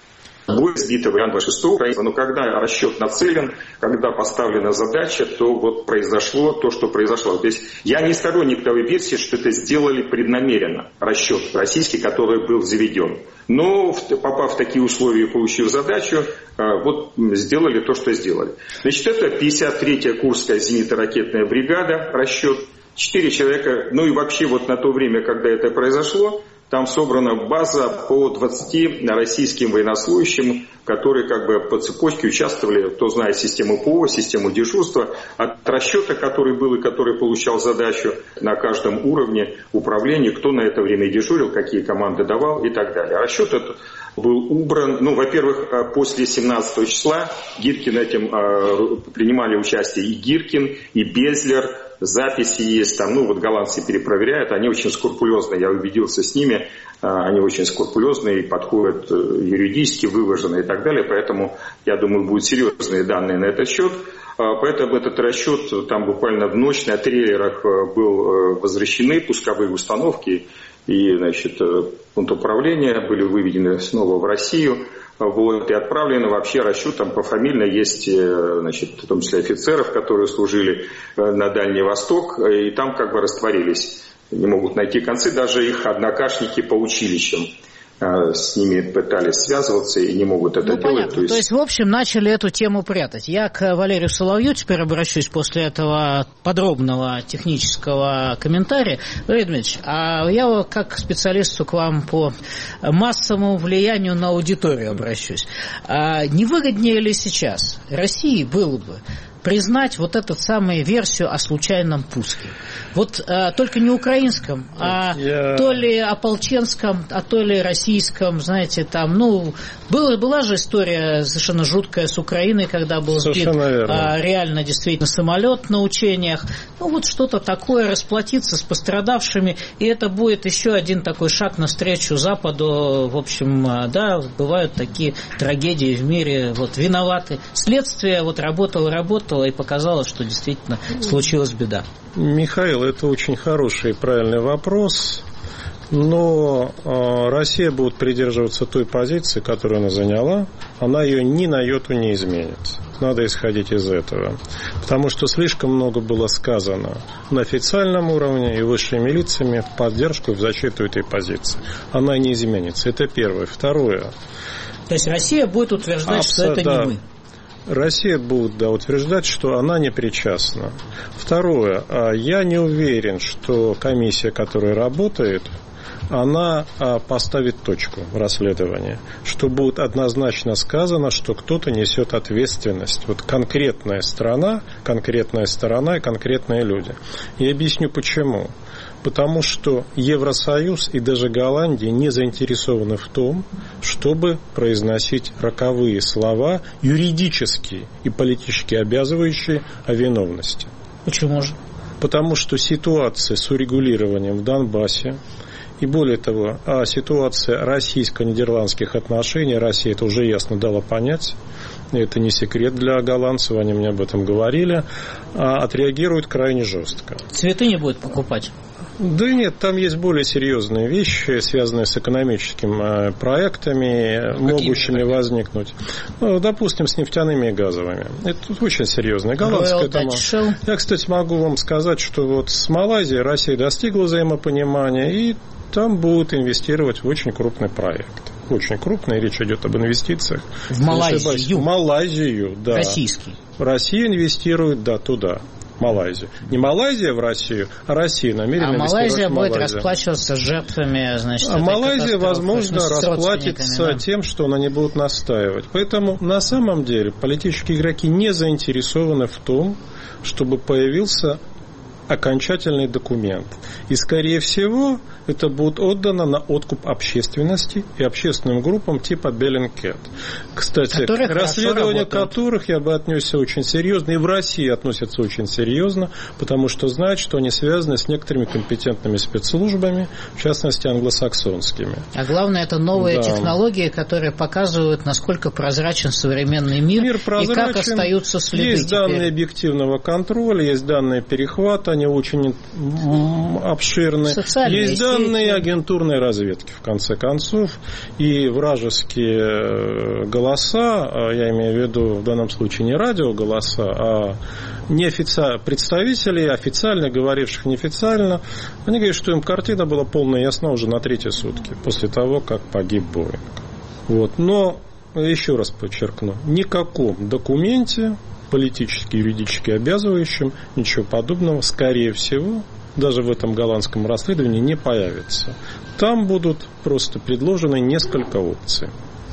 Speaker 7: Будет сбита Ан двадцать шесть, но когда расчет нацелен, когда поставлена задача, то вот произошло то, что произошло. То есть я не сторонник той версии, что это сделали преднамеренно, расчет российский, который был заведен. Но попав в такие условия, получив задачу, вот сделали то, что сделали. Значит, это пятьдесят третья Курская зенитно-ракетная бригада, расчет. Четыре человека, ну и вообще вот на то время, когда это произошло, там собрана база по двадцати российским военнослужащим, которые как бы по цепочке участвовали, кто знает систему ПО, систему дежурства, от расчета, который был и который получал задачу на каждом уровне управления, кто на это время дежурил, какие команды давал и так далее. Расчет этот был убран, ну, во-первых, после семнадцатого числа Гиркин этим э, принимали участие и Гиркин, и Безлер. Записи есть там, ну вот голландцы перепроверяют, они очень скрупулезные, я убедился с ними, они очень скрупулезные, подходят юридически, выложены и так далее, поэтому я думаю, будут серьезные данные на этот счет. Поэтому этот расчет там буквально в ночь на трейлерах был возвращены пусковые установки, и, значит, пункт управления были выведены снова в Россию. Вот, и отправлены вообще расчетом пофамильно, есть, значит, в том числе офицеров, которые служили на Дальний Восток, и там как бы растворились, не могут найти концы, даже их однокашники по училищам с ними пытались связываться и не могут это
Speaker 4: ну,
Speaker 7: делать.
Speaker 4: Понятно.
Speaker 7: То есть...
Speaker 4: То есть, в общем, начали эту тему прятать. Я к Валерию Соловью теперь обращусь после этого подробного технического комментария. Валерий Дмитриевич, а я как специалисту к вам по массовому влиянию на аудиторию обращусь. А не выгоднее ли сейчас России было бы признать вот эту самую версию о случайном пуске? Вот а, только не украинском, а Я... то ли ополченском, а то ли российском, знаете, там, ну, была, была же история совершенно жуткая с Украиной, когда был сбит а, реально действительно самолет на учениях. Ну, вот что-то такое, расплатиться с пострадавшими, и это будет еще один такой шаг навстречу Западу. В общем, да, бывают такие трагедии в мире, вот, виноваты. Следствие вот работало, работало, и показалось, что действительно случилась беда.
Speaker 5: Михаил, это очень хороший и правильный вопрос, но э, Россия будет придерживаться той позиции, которую она заняла, она ее ни на йоту не изменит. Надо исходить из этого. Потому что слишком много было сказано на официальном уровне и высшими лицами в поддержку и в защиту этой позиции. Она не изменится. Это первое. Второе.
Speaker 4: То есть Россия будет утверждать, Абсо, что это да. не мы.
Speaker 5: Россия будет, да, утверждать, что она не причастна. Второе. Я не уверен, что комиссия, которая работает, она поставит точку в расследовании, что будет однозначно сказано, что кто-то несет ответственность. Вот конкретная страна, конкретная сторона и конкретные люди. Я объясню почему. Потому что Евросоюз и даже Голландия не заинтересованы в том, чтобы произносить роковые слова, юридические и политически обязывающие о виновности.
Speaker 4: Почему же?
Speaker 5: Потому что ситуация с урегулированием в Донбассе, и более того, ситуация российско-нидерландских отношений, Россия это уже ясно дала понять, это не секрет для голландцев, они мне об этом говорили, отреагирует крайне жестко.
Speaker 4: Цветы не будет покупать?
Speaker 5: Да нет, там есть более серьезные вещи, связанные с экономическими проектами, Какие могущими это? возникнуть. Ну, допустим, с нефтяными и газовыми. Это очень серьезно. Голландская тема. Я, кстати, могу вам сказать, что вот с Малайзией Россия достигла взаимопонимания, и там будут инвестировать в очень крупный проект. Очень крупный, речь идет об инвестициях.
Speaker 4: В Малайзию?
Speaker 5: В Малайзию, да.
Speaker 4: Российский?
Speaker 5: Россия инвестирует, да, туда. Малайзию. Не Малайзия в Россию, а Россия намерена
Speaker 4: а Малайзия
Speaker 5: в
Speaker 4: будет
Speaker 5: Малайзию.
Speaker 4: расплачиваться с жертвами, значит,
Speaker 5: а Малайзия, возможно, расплатится да. тем, что они не будут настаивать. Поэтому, на самом деле, политические игроки не заинтересованы в том, чтобы появился окончательный документ. И, скорее всего, это будет отдано на откуп общественности и общественным группам типа Bellingcat. Кстати, к расследованию которых я бы отнесся очень серьезно, и в России относятся очень серьезно, потому что знают, что они связаны с некоторыми компетентными спецслужбами, в частности, англосаксонскими.
Speaker 4: А главное, это новые да. технологии, которые показывают, насколько прозрачен современный мир, мир и как остаются следы.
Speaker 5: Есть
Speaker 4: теперь.
Speaker 5: данные объективного контроля, есть данные перехвата, они очень обширны.
Speaker 4: Социальные
Speaker 5: есть данные Данные агентурной разведки, в конце концов, и вражеские голоса, я имею в виду в данном случае не радиоголоса, а неофици... представителей, официально говоривших неофициально, они говорят, что им картина была полная ясна уже на третьи сутки, после того, как погиб Боинг. Вот. Но, еще раз подчеркну, ни в каком документе, политически, юридически обязывающем, ничего подобного, скорее всего, даже в этом голландском расследовании не появится. Там будут просто предложены несколько опций.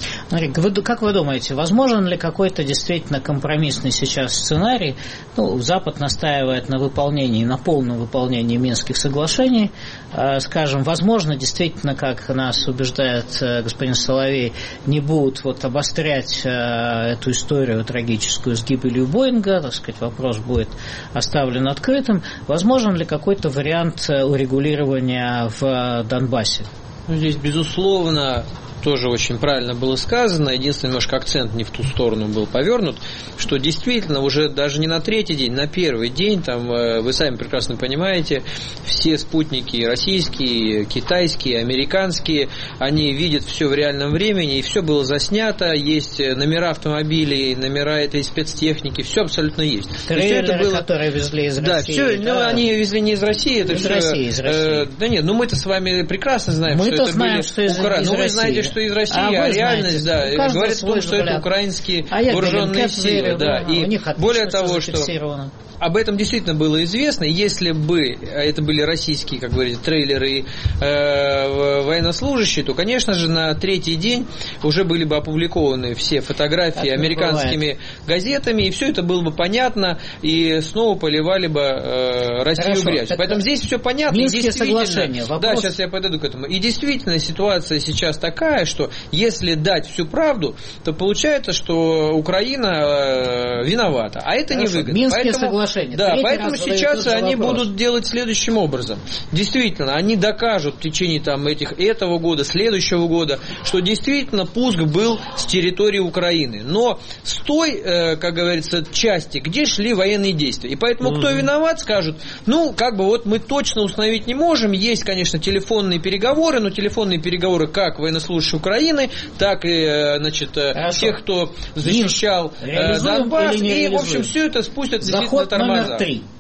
Speaker 4: Как вы думаете, возможен ли какой-то действительно компромиссный сейчас сценарий? Ну, Запад настаивает на выполнении, на полном выполнении Минских соглашений. Скажем, возможно, действительно, как нас убеждает господин Соловей, не будут вот обострять эту историю трагическую с гибелью Боинга, так сказать, вопрос будет оставлен открытым. Возможен ли какой-то вариант урегулирования в Донбассе?
Speaker 6: Ну, здесь, безусловно, тоже очень правильно было сказано, единственный немножко акцент не в ту сторону был повернут, что действительно уже даже не на третий день, на первый день, там, вы сами прекрасно понимаете, все спутники российские, китайские, американские, они видят все в реальном времени, и все было заснято, есть номера автомобилей, номера этой спецтехники, все абсолютно есть.
Speaker 4: Трейлеры,
Speaker 6: было... которые
Speaker 4: везли из
Speaker 6: да,
Speaker 4: России.
Speaker 6: Все, да, ну, они везли не из России, это
Speaker 4: из
Speaker 6: все...
Speaker 4: России, из России.
Speaker 6: Э, да нет, ну мы-то с вами прекрасно знаем,
Speaker 4: мы
Speaker 6: что это
Speaker 4: знаем,
Speaker 6: были
Speaker 4: что из,
Speaker 6: Укра...
Speaker 4: из
Speaker 6: ну, вы
Speaker 4: России.
Speaker 6: знаете, что из России,
Speaker 4: а,
Speaker 6: а реальность,
Speaker 4: знаете,
Speaker 6: да, говорит о том, что это украинские а вооруженные силы, да, и более того, что об этом действительно было известно, если бы это были российские, как говорится, трейлеры и э, военнослужащие, то, конечно же, на третий день уже были бы опубликованы все фотографии так американскими бывает. газетами, и все это было бы понятно, и снова поливали бы э, Россию грязью. Поэтому здесь все понятно.
Speaker 4: Минские соглашения. Вопрос...
Speaker 6: Да, сейчас я подойду к этому. И действительно ситуация сейчас такая, что если дать всю правду, то получается, что Украина э, виновата, а это
Speaker 4: Хорошо.
Speaker 6: невыгодно.
Speaker 4: Минские
Speaker 6: Поэтому,
Speaker 4: соглашения.
Speaker 6: Да,
Speaker 4: Третий
Speaker 6: поэтому сейчас они
Speaker 4: вопрос.
Speaker 6: будут делать следующим образом. Действительно, они докажут в течение там, этих, этого года, следующего года, что действительно пуск был с территории Украины. Но с той, э, как говорится, части, где шли военные действия. И поэтому mm-hmm. кто виноват, скажут, ну, как бы вот мы точно установить не можем. Есть, конечно, телефонные переговоры, но телефонные переговоры как военнослужащих Украины, так и, значит, Хорошо. тех, кто защищал э, Донбасс. И, в общем, все это спустят действительно на тормоза.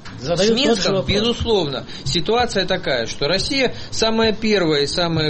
Speaker 6: С Минском, безусловно, ситуация такая, что Россия самое первое и самое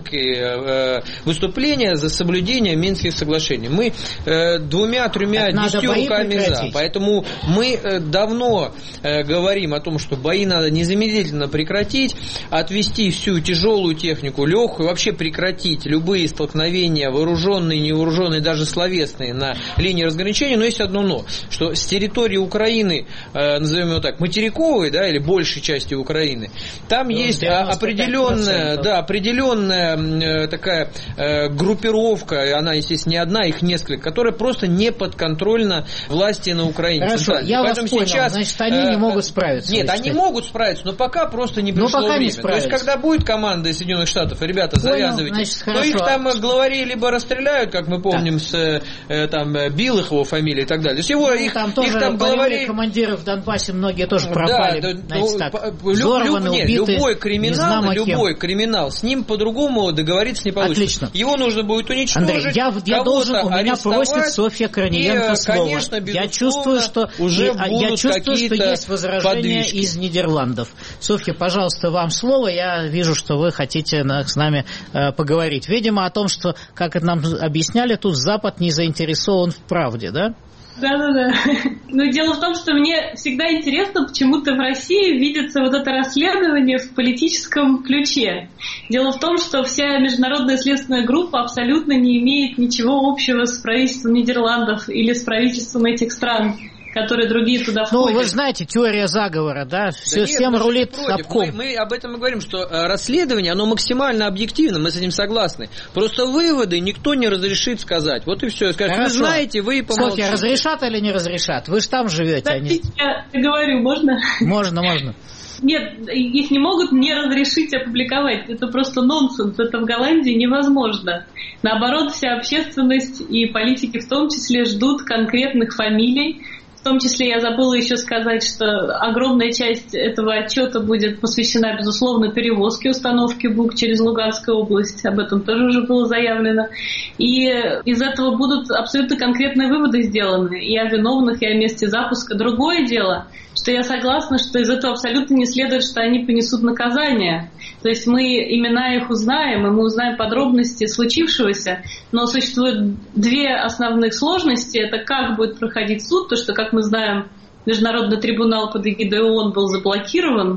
Speaker 6: громкое э, выступление за соблюдение Минских соглашений. Мы э, двумя-тремя десятью руками за. Поэтому мы э, давно э, говорим о том, что бои надо незамедлительно прекратить, отвести всю тяжелую технику, легкую, вообще прекратить любые столкновения, вооруженные, невооруженные, даже словесные, на линии разграничения. Но есть одно но, что с территории Украины, э, назовем его так, материковой, да, или большей части Украины, там ну, есть определенная, да, определенная э, такая э, группировка, она, естественно, не одна, их несколько, которая просто не подконтрольна власти на Украине.
Speaker 4: Хорошо, я
Speaker 6: Поэтому
Speaker 4: вас понял,
Speaker 6: сейчас,
Speaker 4: значит, они э, не могут справиться.
Speaker 6: Нет, они могут справиться, но пока просто не пришло
Speaker 4: пока
Speaker 6: время.
Speaker 4: Не
Speaker 6: То есть, когда будет команда из Соединенных Штатов, ребята, понял, завязывайте, значит, но их там главари либо расстреляют, как мы помним, да. с э, там, Билых его фамилии и так далее. То есть, его, ну, их,
Speaker 4: там тоже
Speaker 6: их там главари...
Speaker 4: командиры в Донбассе многие тоже пропали,
Speaker 6: да,
Speaker 4: знаете,
Speaker 6: ну,
Speaker 4: так,
Speaker 6: взорваны, люб, нет,
Speaker 4: убиты,
Speaker 6: любой криминал, любой криминал, с ним по-другому договориться не получится.
Speaker 4: Отлично.
Speaker 6: Его нужно будет уничтожить.
Speaker 4: Андрей, я, я должен, у меня просит Софья Корниенко слово.
Speaker 6: Конечно,
Speaker 4: я чувствую, что
Speaker 6: уже
Speaker 4: и, я чувствую, что есть возражения
Speaker 6: подвижки.
Speaker 4: из Нидерландов. Софья, пожалуйста, вам слово. Я вижу, что вы хотите с нами э, поговорить. Видимо, о том, что, как это нам объясняли, тут Запад не заинтересован в правде, да?
Speaker 8: Да-да-да. Но дело в том, что мне всегда интересно, почему-то в России видится вот это расследование в политическом ключе. Дело в том, что вся международная следственная группа абсолютно не имеет ничего общего с правительством Нидерландов или с правительством этих стран, которые другие туда входят.
Speaker 4: Ну, вы знаете, теория заговора, да? Все, да всем нет, рулит обком.
Speaker 6: Мы, мы об этом и говорим, что расследование, оно максимально объективно, мы с этим согласны. Просто выводы никто не разрешит сказать. Вот и все. Скажут, вы знаете, вы и помолчите.
Speaker 4: Софья, разрешат или не разрешат? Вы же там живете.
Speaker 8: Да,
Speaker 4: они...
Speaker 8: Я говорю, можно?
Speaker 4: Можно, можно.
Speaker 8: Нет, их не могут не разрешить опубликовать. Это просто нонсенс. Это в Голландии невозможно. Наоборот, вся общественность и политики в том числе ждут конкретных фамилий. В том числе я забыла еще сказать, что огромная часть этого отчета будет посвящена, безусловно, перевозке установки БУК через Луганскую область. Об этом тоже уже было заявлено. И из этого будут абсолютно конкретные выводы сделаны и о виновных, и о месте запуска. Другое дело, что я согласна, что из этого абсолютно не следует, что они понесут наказание. То есть мы имена их узнаем, и мы узнаем подробности случившегося, но существует две основных сложности. Это как будет проходить суд, то, что, как мы знаем, Международный трибунал под эгидой ООН был заблокирован,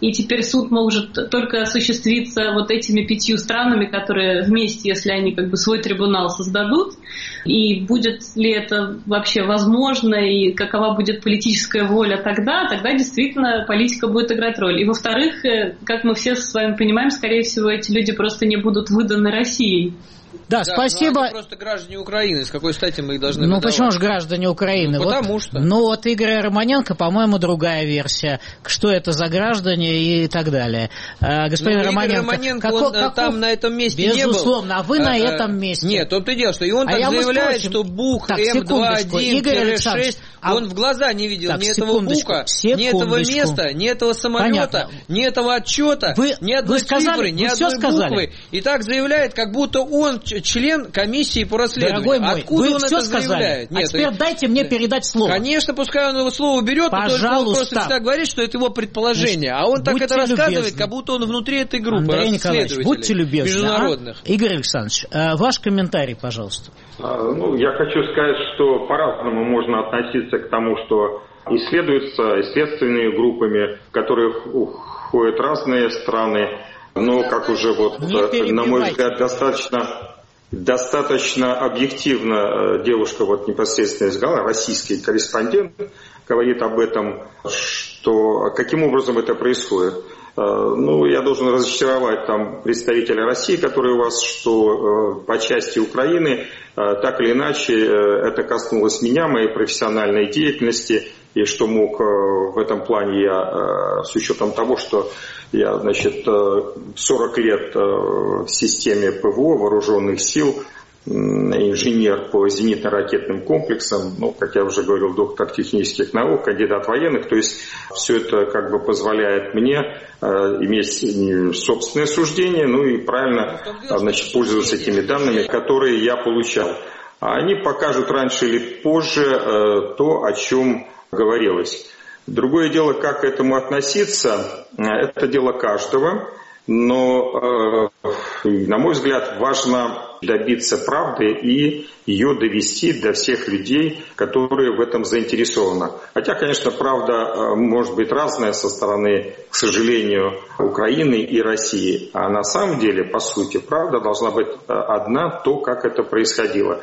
Speaker 8: и теперь суд может только осуществиться вот этими пятью странами, которые вместе, если они как бы свой трибунал создадут, и будет ли это вообще возможно, и какова будет политическая воля тогда, тогда действительно политика будет играть роль. И во-вторых, как мы все с вами понимаем, скорее всего, эти люди просто не будут выданы Россией.
Speaker 4: Да,
Speaker 6: да,
Speaker 4: спасибо.
Speaker 6: Они просто граждане Украины. С какой стати мы их должны
Speaker 4: Ну,
Speaker 6: выдавать?
Speaker 4: почему же граждане Украины?
Speaker 6: Ну, потому
Speaker 4: вот,
Speaker 6: что.
Speaker 4: Ну, вот Игорь Романенко, по-моему, другая версия. Что это за граждане и так далее. А, господин
Speaker 6: ну,
Speaker 4: Романенко,
Speaker 6: Игорь Романенко,
Speaker 4: каков,
Speaker 6: он
Speaker 4: каков...
Speaker 6: там на этом месте не был.
Speaker 4: Безусловно, а вы на
Speaker 6: а,
Speaker 4: этом месте.
Speaker 6: Нет, то ты дело, что и он
Speaker 4: а
Speaker 6: так заявляет,
Speaker 4: спросим...
Speaker 6: что Бук
Speaker 4: так,
Speaker 6: эм двадцать один шесть,
Speaker 4: а...
Speaker 6: он в глаза не видел
Speaker 4: так,
Speaker 6: ни этого Бука, ни этого места, ни этого самолета,
Speaker 4: Понятно.
Speaker 6: ни этого отчета,
Speaker 4: вы,
Speaker 6: ни одной
Speaker 4: вы сказали,
Speaker 6: цифры, ни одной буквы. И так заявляет, как будто он член комиссии по расследованию.
Speaker 4: Дорогой мой,
Speaker 6: Откуда
Speaker 4: вы
Speaker 6: он
Speaker 4: все
Speaker 6: это
Speaker 4: сказали.
Speaker 6: заявляет?
Speaker 4: А
Speaker 6: Нет,
Speaker 4: теперь
Speaker 6: и...
Speaker 4: дайте мне передать слово.
Speaker 6: Конечно, пускай он его слово берет,
Speaker 4: Пожалуйста.
Speaker 6: но только он просто всегда говорит, что это его предположение. Значит, а он так это рассказывает,
Speaker 4: любезны.
Speaker 6: Как будто он внутри этой группы
Speaker 4: Андрей Николаевич, будьте любезны.
Speaker 6: Международных.
Speaker 4: А? Игорь Александрович, ваш комментарий, пожалуйста.
Speaker 7: Ну, я хочу сказать, что по-разному можно относиться к тому, что исследуются исследственными группами, в которых уходят разные страны, но, как уже вот, на мой взгляд, достаточно... Достаточно объективно девушка вот непосредственно из Гала, российский корреспондент, говорит об этом, что каким образом это происходит. Ну, я должен разочаровать там представителя России, который у вас, что по части Украины, так или иначе, это коснулось меня, моей профессиональной деятельности, и что мог в этом плане я, с учетом того, что я, значит, сорок лет в системе ПВО, вооруженных сил, инженер по зенитно-ракетным комплексам, ну, как я уже говорил, доктор технических наук, кандидат военных, то есть все это как бы позволяет мне э, иметь собственное суждение, ну и правильно, значит, пользоваться теми данными, которые я получал. А они покажут раньше или позже э, то, о чем говорилось. Другое дело, как к этому относиться, это дело каждого, но, э, на мой взгляд, важно добиться правды и ее довести до всех людей, которые в этом заинтересованы. Хотя, конечно, правда может быть разная со стороны, к сожалению, Украины и России. А на самом деле, по сути, правда должна быть одна, то, как это происходило.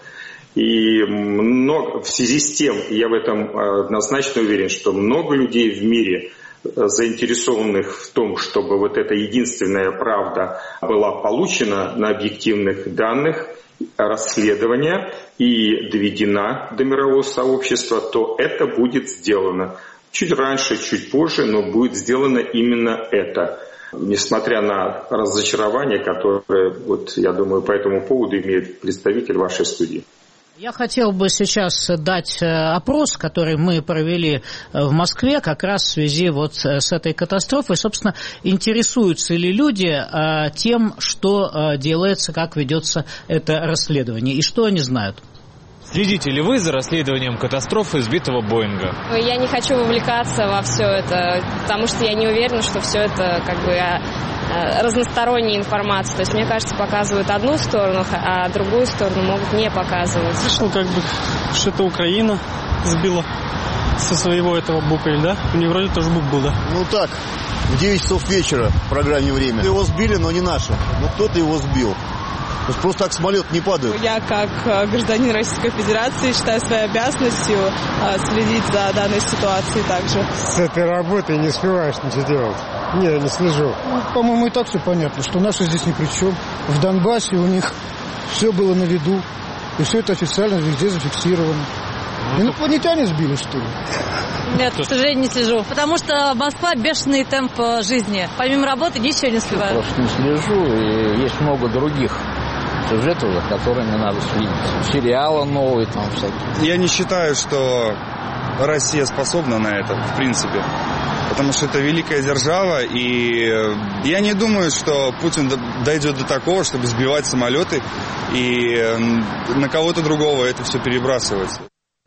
Speaker 7: И много, в связи с тем, я в этом однозначно уверен, что много людей в мире, заинтересованных в том, чтобы вот эта единственная правда была получена на объективных данных расследования и доведена до мирового сообщества, то это будет сделано. Чуть раньше, чуть позже, но будет сделано именно это. Несмотря на разочарование, которое, вот, я думаю, по этому поводу имеет представитель вашей студии.
Speaker 4: Я хотел бы сейчас дать опрос, который мы провели в Москве как раз в связи вот с этой катастрофой. Собственно, интересуются ли люди тем, что делается, как ведется это расследование и что они знают.
Speaker 9: Следите ли вы за расследованием катастрофы сбитого Боинга?
Speaker 10: Я не хочу вовлекаться во все это, потому что я не уверена, что все это как бы разносторонняя информация. То есть, мне кажется, показывают одну сторону, а другую сторону могут не показывать.
Speaker 11: Слышал, как бы, что это Украина сбила со своего этого Бука, да? У них вроде тоже Бук был, да?
Speaker 12: Ну так, в девять часов вечера в программе «Время». Его сбили, но не наши. Но кто-то его сбил. Просто так самолет не падает.
Speaker 13: Я, как гражданин Российской Федерации, считаю своей обязанностью следить за данной ситуацией также.
Speaker 14: С этой работой не успеваешь ничего делать. Не, не слежу.
Speaker 15: Ну, по-моему, и так все понятно, что наши здесь ни при чем. В Донбассе у них все было на виду. И все это официально везде зафиксировано. Инопланетяне сбили, что ли?
Speaker 16: Нет, к сожалению, не слежу. Потому что Москва бешеный темп жизни. Помимо работы ничего не успеваю.
Speaker 17: Просто не слежу, и есть много других сюжетов, за которыми надо следить. Сериалы новые там всякие.
Speaker 18: Я не считаю, что Россия способна на это, в принципе. Потому что это великая держава, и я не думаю, что Путин дойдет до такого, чтобы сбивать самолеты и на кого-то другого это все перебрасывать.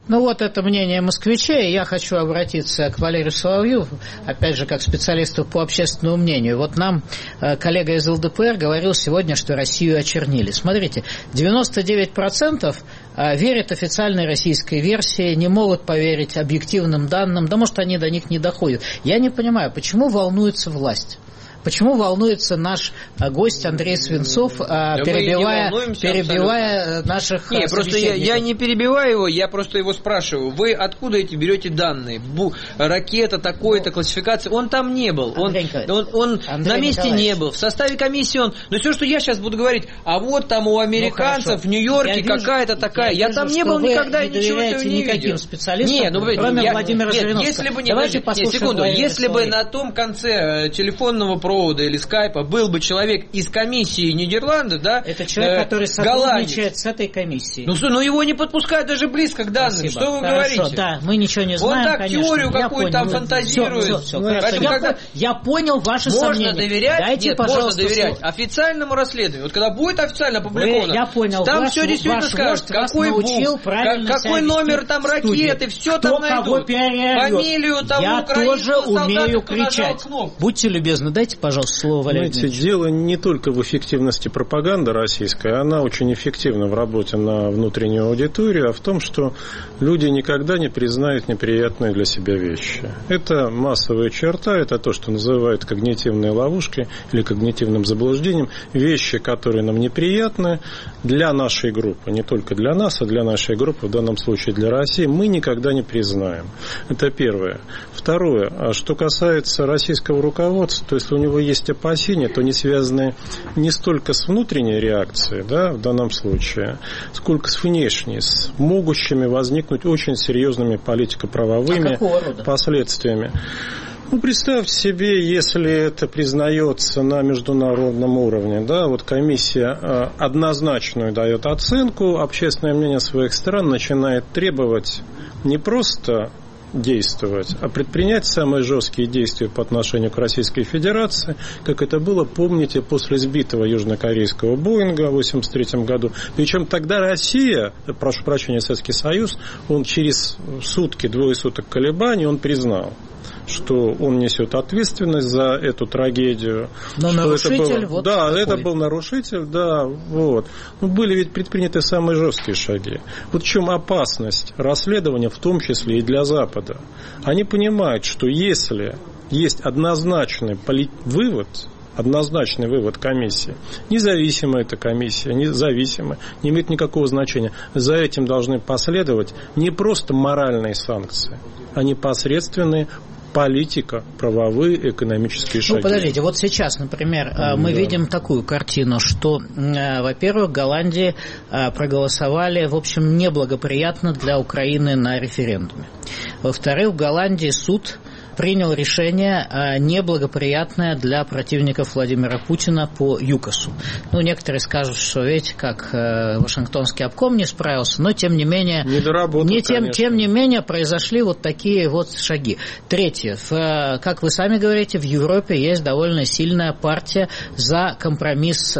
Speaker 4: Ну вот это мнение москвичей. Я хочу обратиться к Валерию Соловьеву, опять же, как специалисту по общественному мнению. Вот нам э, коллега из эл дэ пэ эр говорил сегодня, что Россию очернили. Смотрите, девяносто девять процентов э, верят официальной российской версии, не могут поверить объективным данным, да может они до них не доходят. Я не понимаю, почему волнуется власть? Почему волнуется наш гость Андрей Свинцов, да перебивая, перебивая наших
Speaker 6: Нет, просто я, я не перебиваю его, я просто его спрашиваю. Вы откуда эти берете данные? Бу, ракета, такой-то, ну, классификация. Он там не был. Он, он, он на месте не был. В составе комиссии он... Но все, что я сейчас буду говорить, а вот там у американцев ну, в Нью-Йорке какая-то такая. Я, я вижу, там не был никогда и ничего этого не видел.
Speaker 4: Нет, ну, кроме я, Владимира
Speaker 6: нет,
Speaker 4: Жириновского.
Speaker 6: Если бы,
Speaker 4: Давайте
Speaker 6: нет, нет, секунду, если бы на том конце телефонного провода провода или скайпа был бы человек из комиссии Нидерландов, да,
Speaker 4: это человек, э, который сотрудничает с этой комиссией.
Speaker 6: Ну, ну его не подпускают даже близко к данным. Спасибо. Что вы
Speaker 4: Хорошо,
Speaker 6: говорите?
Speaker 4: Да, мы ничего не знаем.
Speaker 6: Он так
Speaker 4: конечно.
Speaker 6: теорию какую-то там фантазирует.
Speaker 4: Все, все, все. Хорошо, я, когда... я понял ваши
Speaker 6: можно
Speaker 4: сомнения.
Speaker 6: Доверять,
Speaker 4: Дайте,
Speaker 6: нет,
Speaker 4: пожалуйста,
Speaker 6: можно доверять
Speaker 4: слово.
Speaker 6: Официальному расследованию. Вот когда будет официально опубликовано,
Speaker 4: Вы, я понял,
Speaker 6: там
Speaker 4: ваш,
Speaker 6: все действительно скажут, какой бух, какой номер там ракеты, все там найдут. Фамилию того украинского
Speaker 4: Я тоже умею
Speaker 6: солдата,
Speaker 4: кричать. Будьте любезны, дайте, пожалуйста, слово Валерию.
Speaker 5: Знаете, дело не только в эффективности пропаганды российской, она очень эффективна в работе на внутреннюю аудиторию, а в том, что люди никогда не признают неприятные для себя вещи. Это массовая черта, это то, что называют когнитивной ловушкой или когнитивным заблуждением. Вещи, которые нам неприятны для нашей группы, не только для нас, а для нашей группы, в данном случае для России, мы никогда не признаем. Это первое. Второе, что касается российского руководства, то если у него есть опасения, то не связаны не столько с внутренней реакцией, да, в данном случае, сколько с внешней, с могущими возникнуть очень серьезными политико-правовыми а последствиями. Ну, представьте себе, если это признается на международном уровне, да, вот комиссия э, однозначную дает оценку, общественное мнение своих стран начинает требовать не просто действовать, а предпринять самые жесткие действия по отношению к Российской Федерации, как это было, помните, после сбитого южнокорейского Боинга в восемьдесят третьем году. Причем тогда Россия, прошу прощения, Советский Союз, он через сутки, двое суток колебаний, он признал, что он несет ответственность за эту трагедию.
Speaker 4: Но нарушитель
Speaker 5: это было,
Speaker 4: вот
Speaker 5: Да,
Speaker 4: такой.
Speaker 5: это был нарушитель, да, вот. Но были ведь предприняты самые жесткие шаги. Вот в чем опасность расследования, в том числе и для Запада. Они понимают, что если есть однозначный поли... вывод, однозначный вывод комиссии, независимая эта комиссия, независимая, не имеет никакого значения. За этим должны последовать не просто моральные санкции, а непосредственные политика, правовые, экономические шаги.
Speaker 4: Ну, подождите, вот сейчас, например, ну, мы да. видим такую картину, что, во-первых, в Голландии проголосовали, в общем, неблагоприятно для Украины на референдуме. Во-вторых, в Голландии суд принял решение неблагоприятное для противников Владимира Путина по ЮКОСу. Ну, некоторые скажут, что ведь как Вашингтонский обком не справился, но тем не менее, не тем, тем не менее произошли вот такие вот шаги. Третье, в, как вы сами говорите, в Европе есть довольно сильная партия за компромисс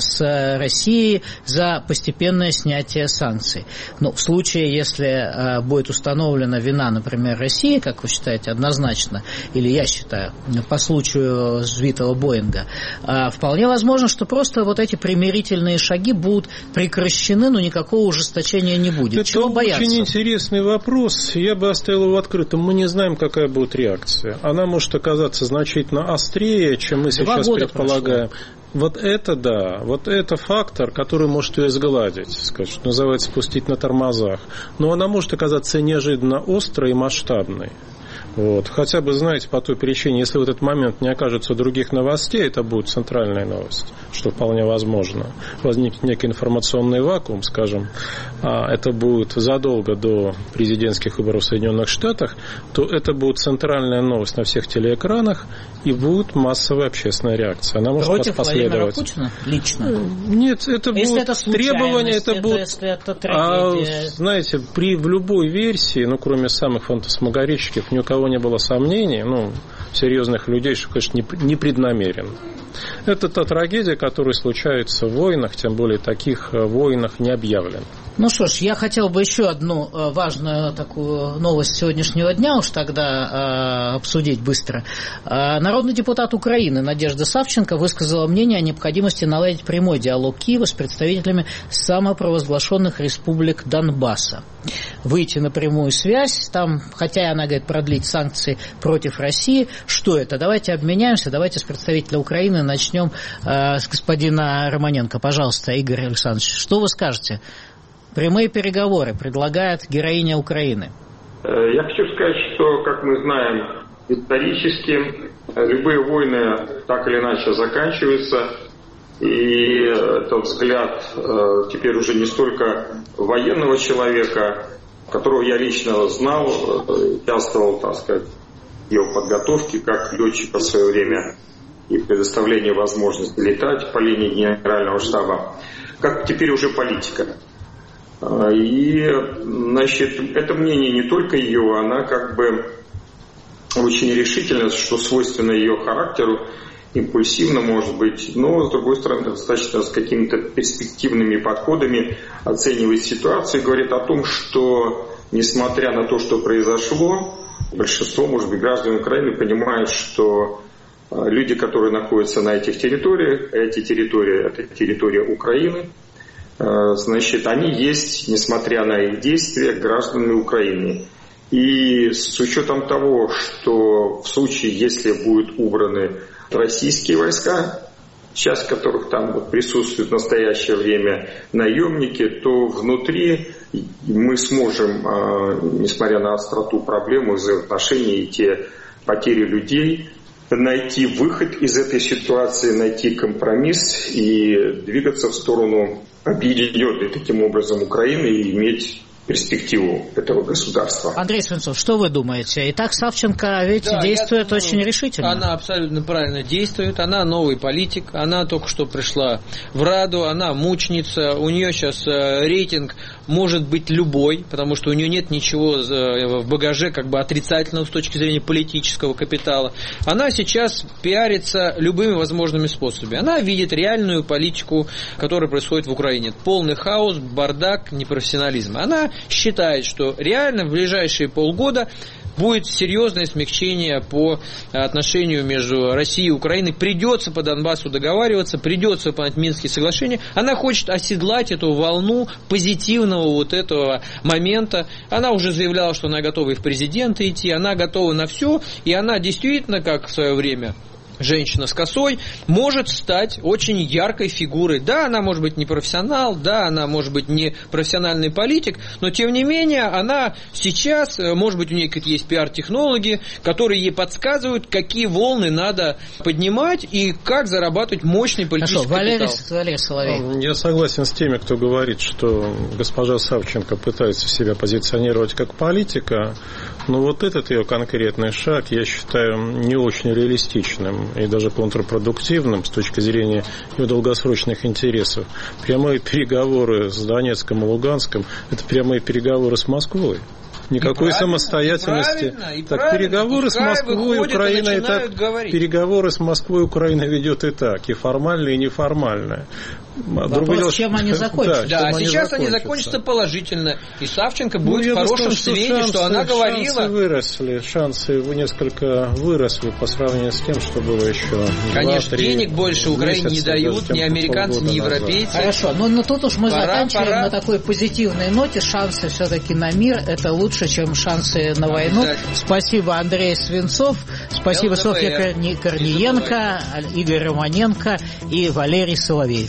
Speaker 4: с Россией, за постепенное снятие санкций. Ну, в случае, если будет установлена вина, например, России, как вы считаете, однозначно, или я считаю, по случаю сбитого Боинга, вполне возможно, что просто вот эти примирительные шаги будут прекращены, но никакого ужесточения не будет.
Speaker 5: Это
Speaker 4: Чего бояться?
Speaker 5: Очень интересный вопрос. Я бы оставил его открытым. Мы не знаем, какая будет реакция. Она может оказаться значительно острее, чем мы
Speaker 4: Два
Speaker 5: сейчас предполагаем. Прошло. Вот это да, вот это фактор, который может ее сгладить, сказать, что называется, спустить на тормозах. Но она может оказаться неожиданно острой и масштабной. Вот. Хотя бы, знаете, по той причине, если в этот момент не окажется других новостей, это будет центральная новость, что вполне возможно. Возникнет некий информационный вакуум, скажем, а это будет задолго до президентских выборов в Соединенных Штатах, то это будет центральная новость на всех телеэкранах, и будет массовая общественная реакция. Она может
Speaker 4: Против
Speaker 5: последовать.
Speaker 4: Владимира Путина лично?
Speaker 5: Нет, это будут
Speaker 4: это
Speaker 5: требования, это,
Speaker 4: это
Speaker 5: будут...
Speaker 4: Если это трагедия...
Speaker 5: А, знаете, при, в любой версии, ну, кроме самых фантасмагорических, ни у кого не было сомнений, ну, серьезных людей, что, конечно, непреднамеренно. Это та трагедия, которая случается в войнах, тем более таких войнах не объявлено.
Speaker 4: Ну что ж, я хотел бы еще одну важную такую новость сегодняшнего дня уж тогда э, обсудить быстро. Э, народный депутат Украины Надежда Савченко высказала мнение о необходимости наладить прямой диалог Киева с представителями самопровозглашенных республик Донбасса. Выйти на прямую связь, там, хотя она говорит продлить санкции против России. Что это? Давайте обменяемся, давайте с представителя Украины начнем э, с господина Романенко. Пожалуйста, Игорь Александрович, что вы скажете? Прямые переговоры предлагает героиня Украины.
Speaker 7: Я хочу сказать, что, как мы знаем, исторически любые войны так или иначе заканчиваются. И этот взгляд теперь уже не столько военного человека, которого я лично знал, участвовал, так сказать, в его подготовке как летчика в свое время и предоставлении возможности летать по линии генерального штаба, как теперь уже политика. И, значит, это мнение не только ее, она как бы очень решительна, что свойственно ее характеру, импульсивно, может быть, но, с другой стороны, достаточно с какими-то перспективными подходами оценивает ситуацию и говорит о том, что, несмотря на то, что произошло, большинство, может быть, граждан Украины понимают, что люди, которые находятся на этих территориях, эти территории, это территория Украины, значит, они есть, несмотря на их действия, гражданами Украины. И с учетом того, что в случае, если будут убраны российские войска, часть которых там вот присутствует в настоящее время наемники, то внутри мы сможем, несмотря на остроту проблемы, взаимоотношений и те потери людей, найти выход из этой ситуации, найти компромисс и двигаться в сторону объединенной таким образом Украины и иметь перспективу этого государства.
Speaker 4: Андрей Свинцов, что вы думаете? Итак, Савченко ведь да, действует думаю, очень решительно.
Speaker 6: Она абсолютно правильно действует. Она новый политик. Она только что пришла в Раду. Она мученица. У нее сейчас рейтинг может быть любой, потому что у нее нет ничего в багаже как бы отрицательного с точки зрения политического капитала. Она сейчас пиарится любыми возможными способами. Она видит реальную политику, которая происходит в Украине. Полный хаос, бардак, непрофессионализм. Она считает, что реально в ближайшие полгода будет серьезное смягчение по отношению между Россией и Украиной. Придется по Донбассу договариваться, придется выполнять Минские соглашения. Она хочет оседлать эту волну позитивного вот этого момента. Она уже заявляла, что она готова и в президенты идти, она готова на все, и она действительно, как в свое время женщина с косой, может стать очень яркой фигурой. Да, она может быть не профессионал, да, она может быть не профессиональный политик, но тем не менее она сейчас, может быть, у нее какие-то есть пиар-технологи, которые ей подсказывают, какие волны надо поднимать и как зарабатывать мощный политический
Speaker 4: Хорошо, Валерий,
Speaker 6: капитал.
Speaker 4: Валерий Соловей.
Speaker 5: Я согласен с теми, кто говорит, что госпожа Савченко пытается себя позиционировать как политика, но вот этот ее конкретный шаг я считаю не очень реалистичным и даже контрпродуктивным с точки зрения ее долгосрочных интересов. Прямые переговоры с Донецком и Луганском – это прямые переговоры с Москвой. Никакой и самостоятельности.
Speaker 6: И
Speaker 5: так переговоры с Москвой Украина и так
Speaker 6: говорить.
Speaker 5: переговоры с Москвой Украина ведет и так, и формальные, и неформальные.
Speaker 4: Вопрос, дело, чем они закончатся.
Speaker 6: Да,
Speaker 5: да
Speaker 6: а сейчас
Speaker 5: они
Speaker 6: закончатся. они закончатся положительно. И Савченко
Speaker 5: ну,
Speaker 6: будет в хорошем
Speaker 5: думаю,
Speaker 6: свете,
Speaker 5: что, шансы,
Speaker 6: что она говорила.
Speaker 5: Шансы выросли, шансы несколько выросли по сравнению с тем, что было еще.
Speaker 6: Конечно, денег больше Украине не дают, ни американцы, ни европейцы.
Speaker 4: Хорошо, но, но тут уж мы
Speaker 6: пора,
Speaker 4: заканчиваем
Speaker 6: пора.
Speaker 4: на такой позитивной ноте. Шансы все-таки на мир это лучше, чем шансы на войну. Спасибо, Андрей Свинцов. Спасибо, ЛДПР. Софья Корни... Корниенко, Игорь Романенко и Валерий Соловей.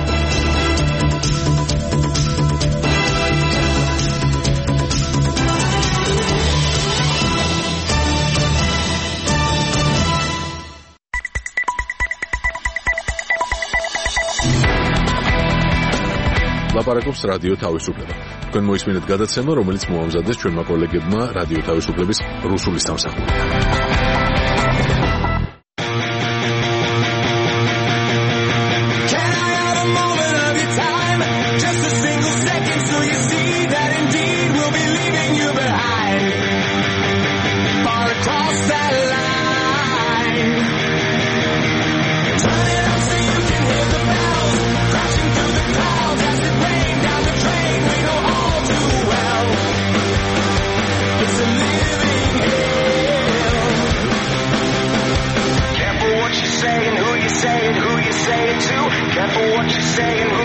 Speaker 1: ლაპარაკობს რადიო თავისუფლება. თქვენ მოისმინეთ გადაცემა, რომელიც მოამზადეს ჩვენმა კოლეგებმა რადიო თავისუფლების რუსული სამსახური.
Speaker 19: Far across that line Украину.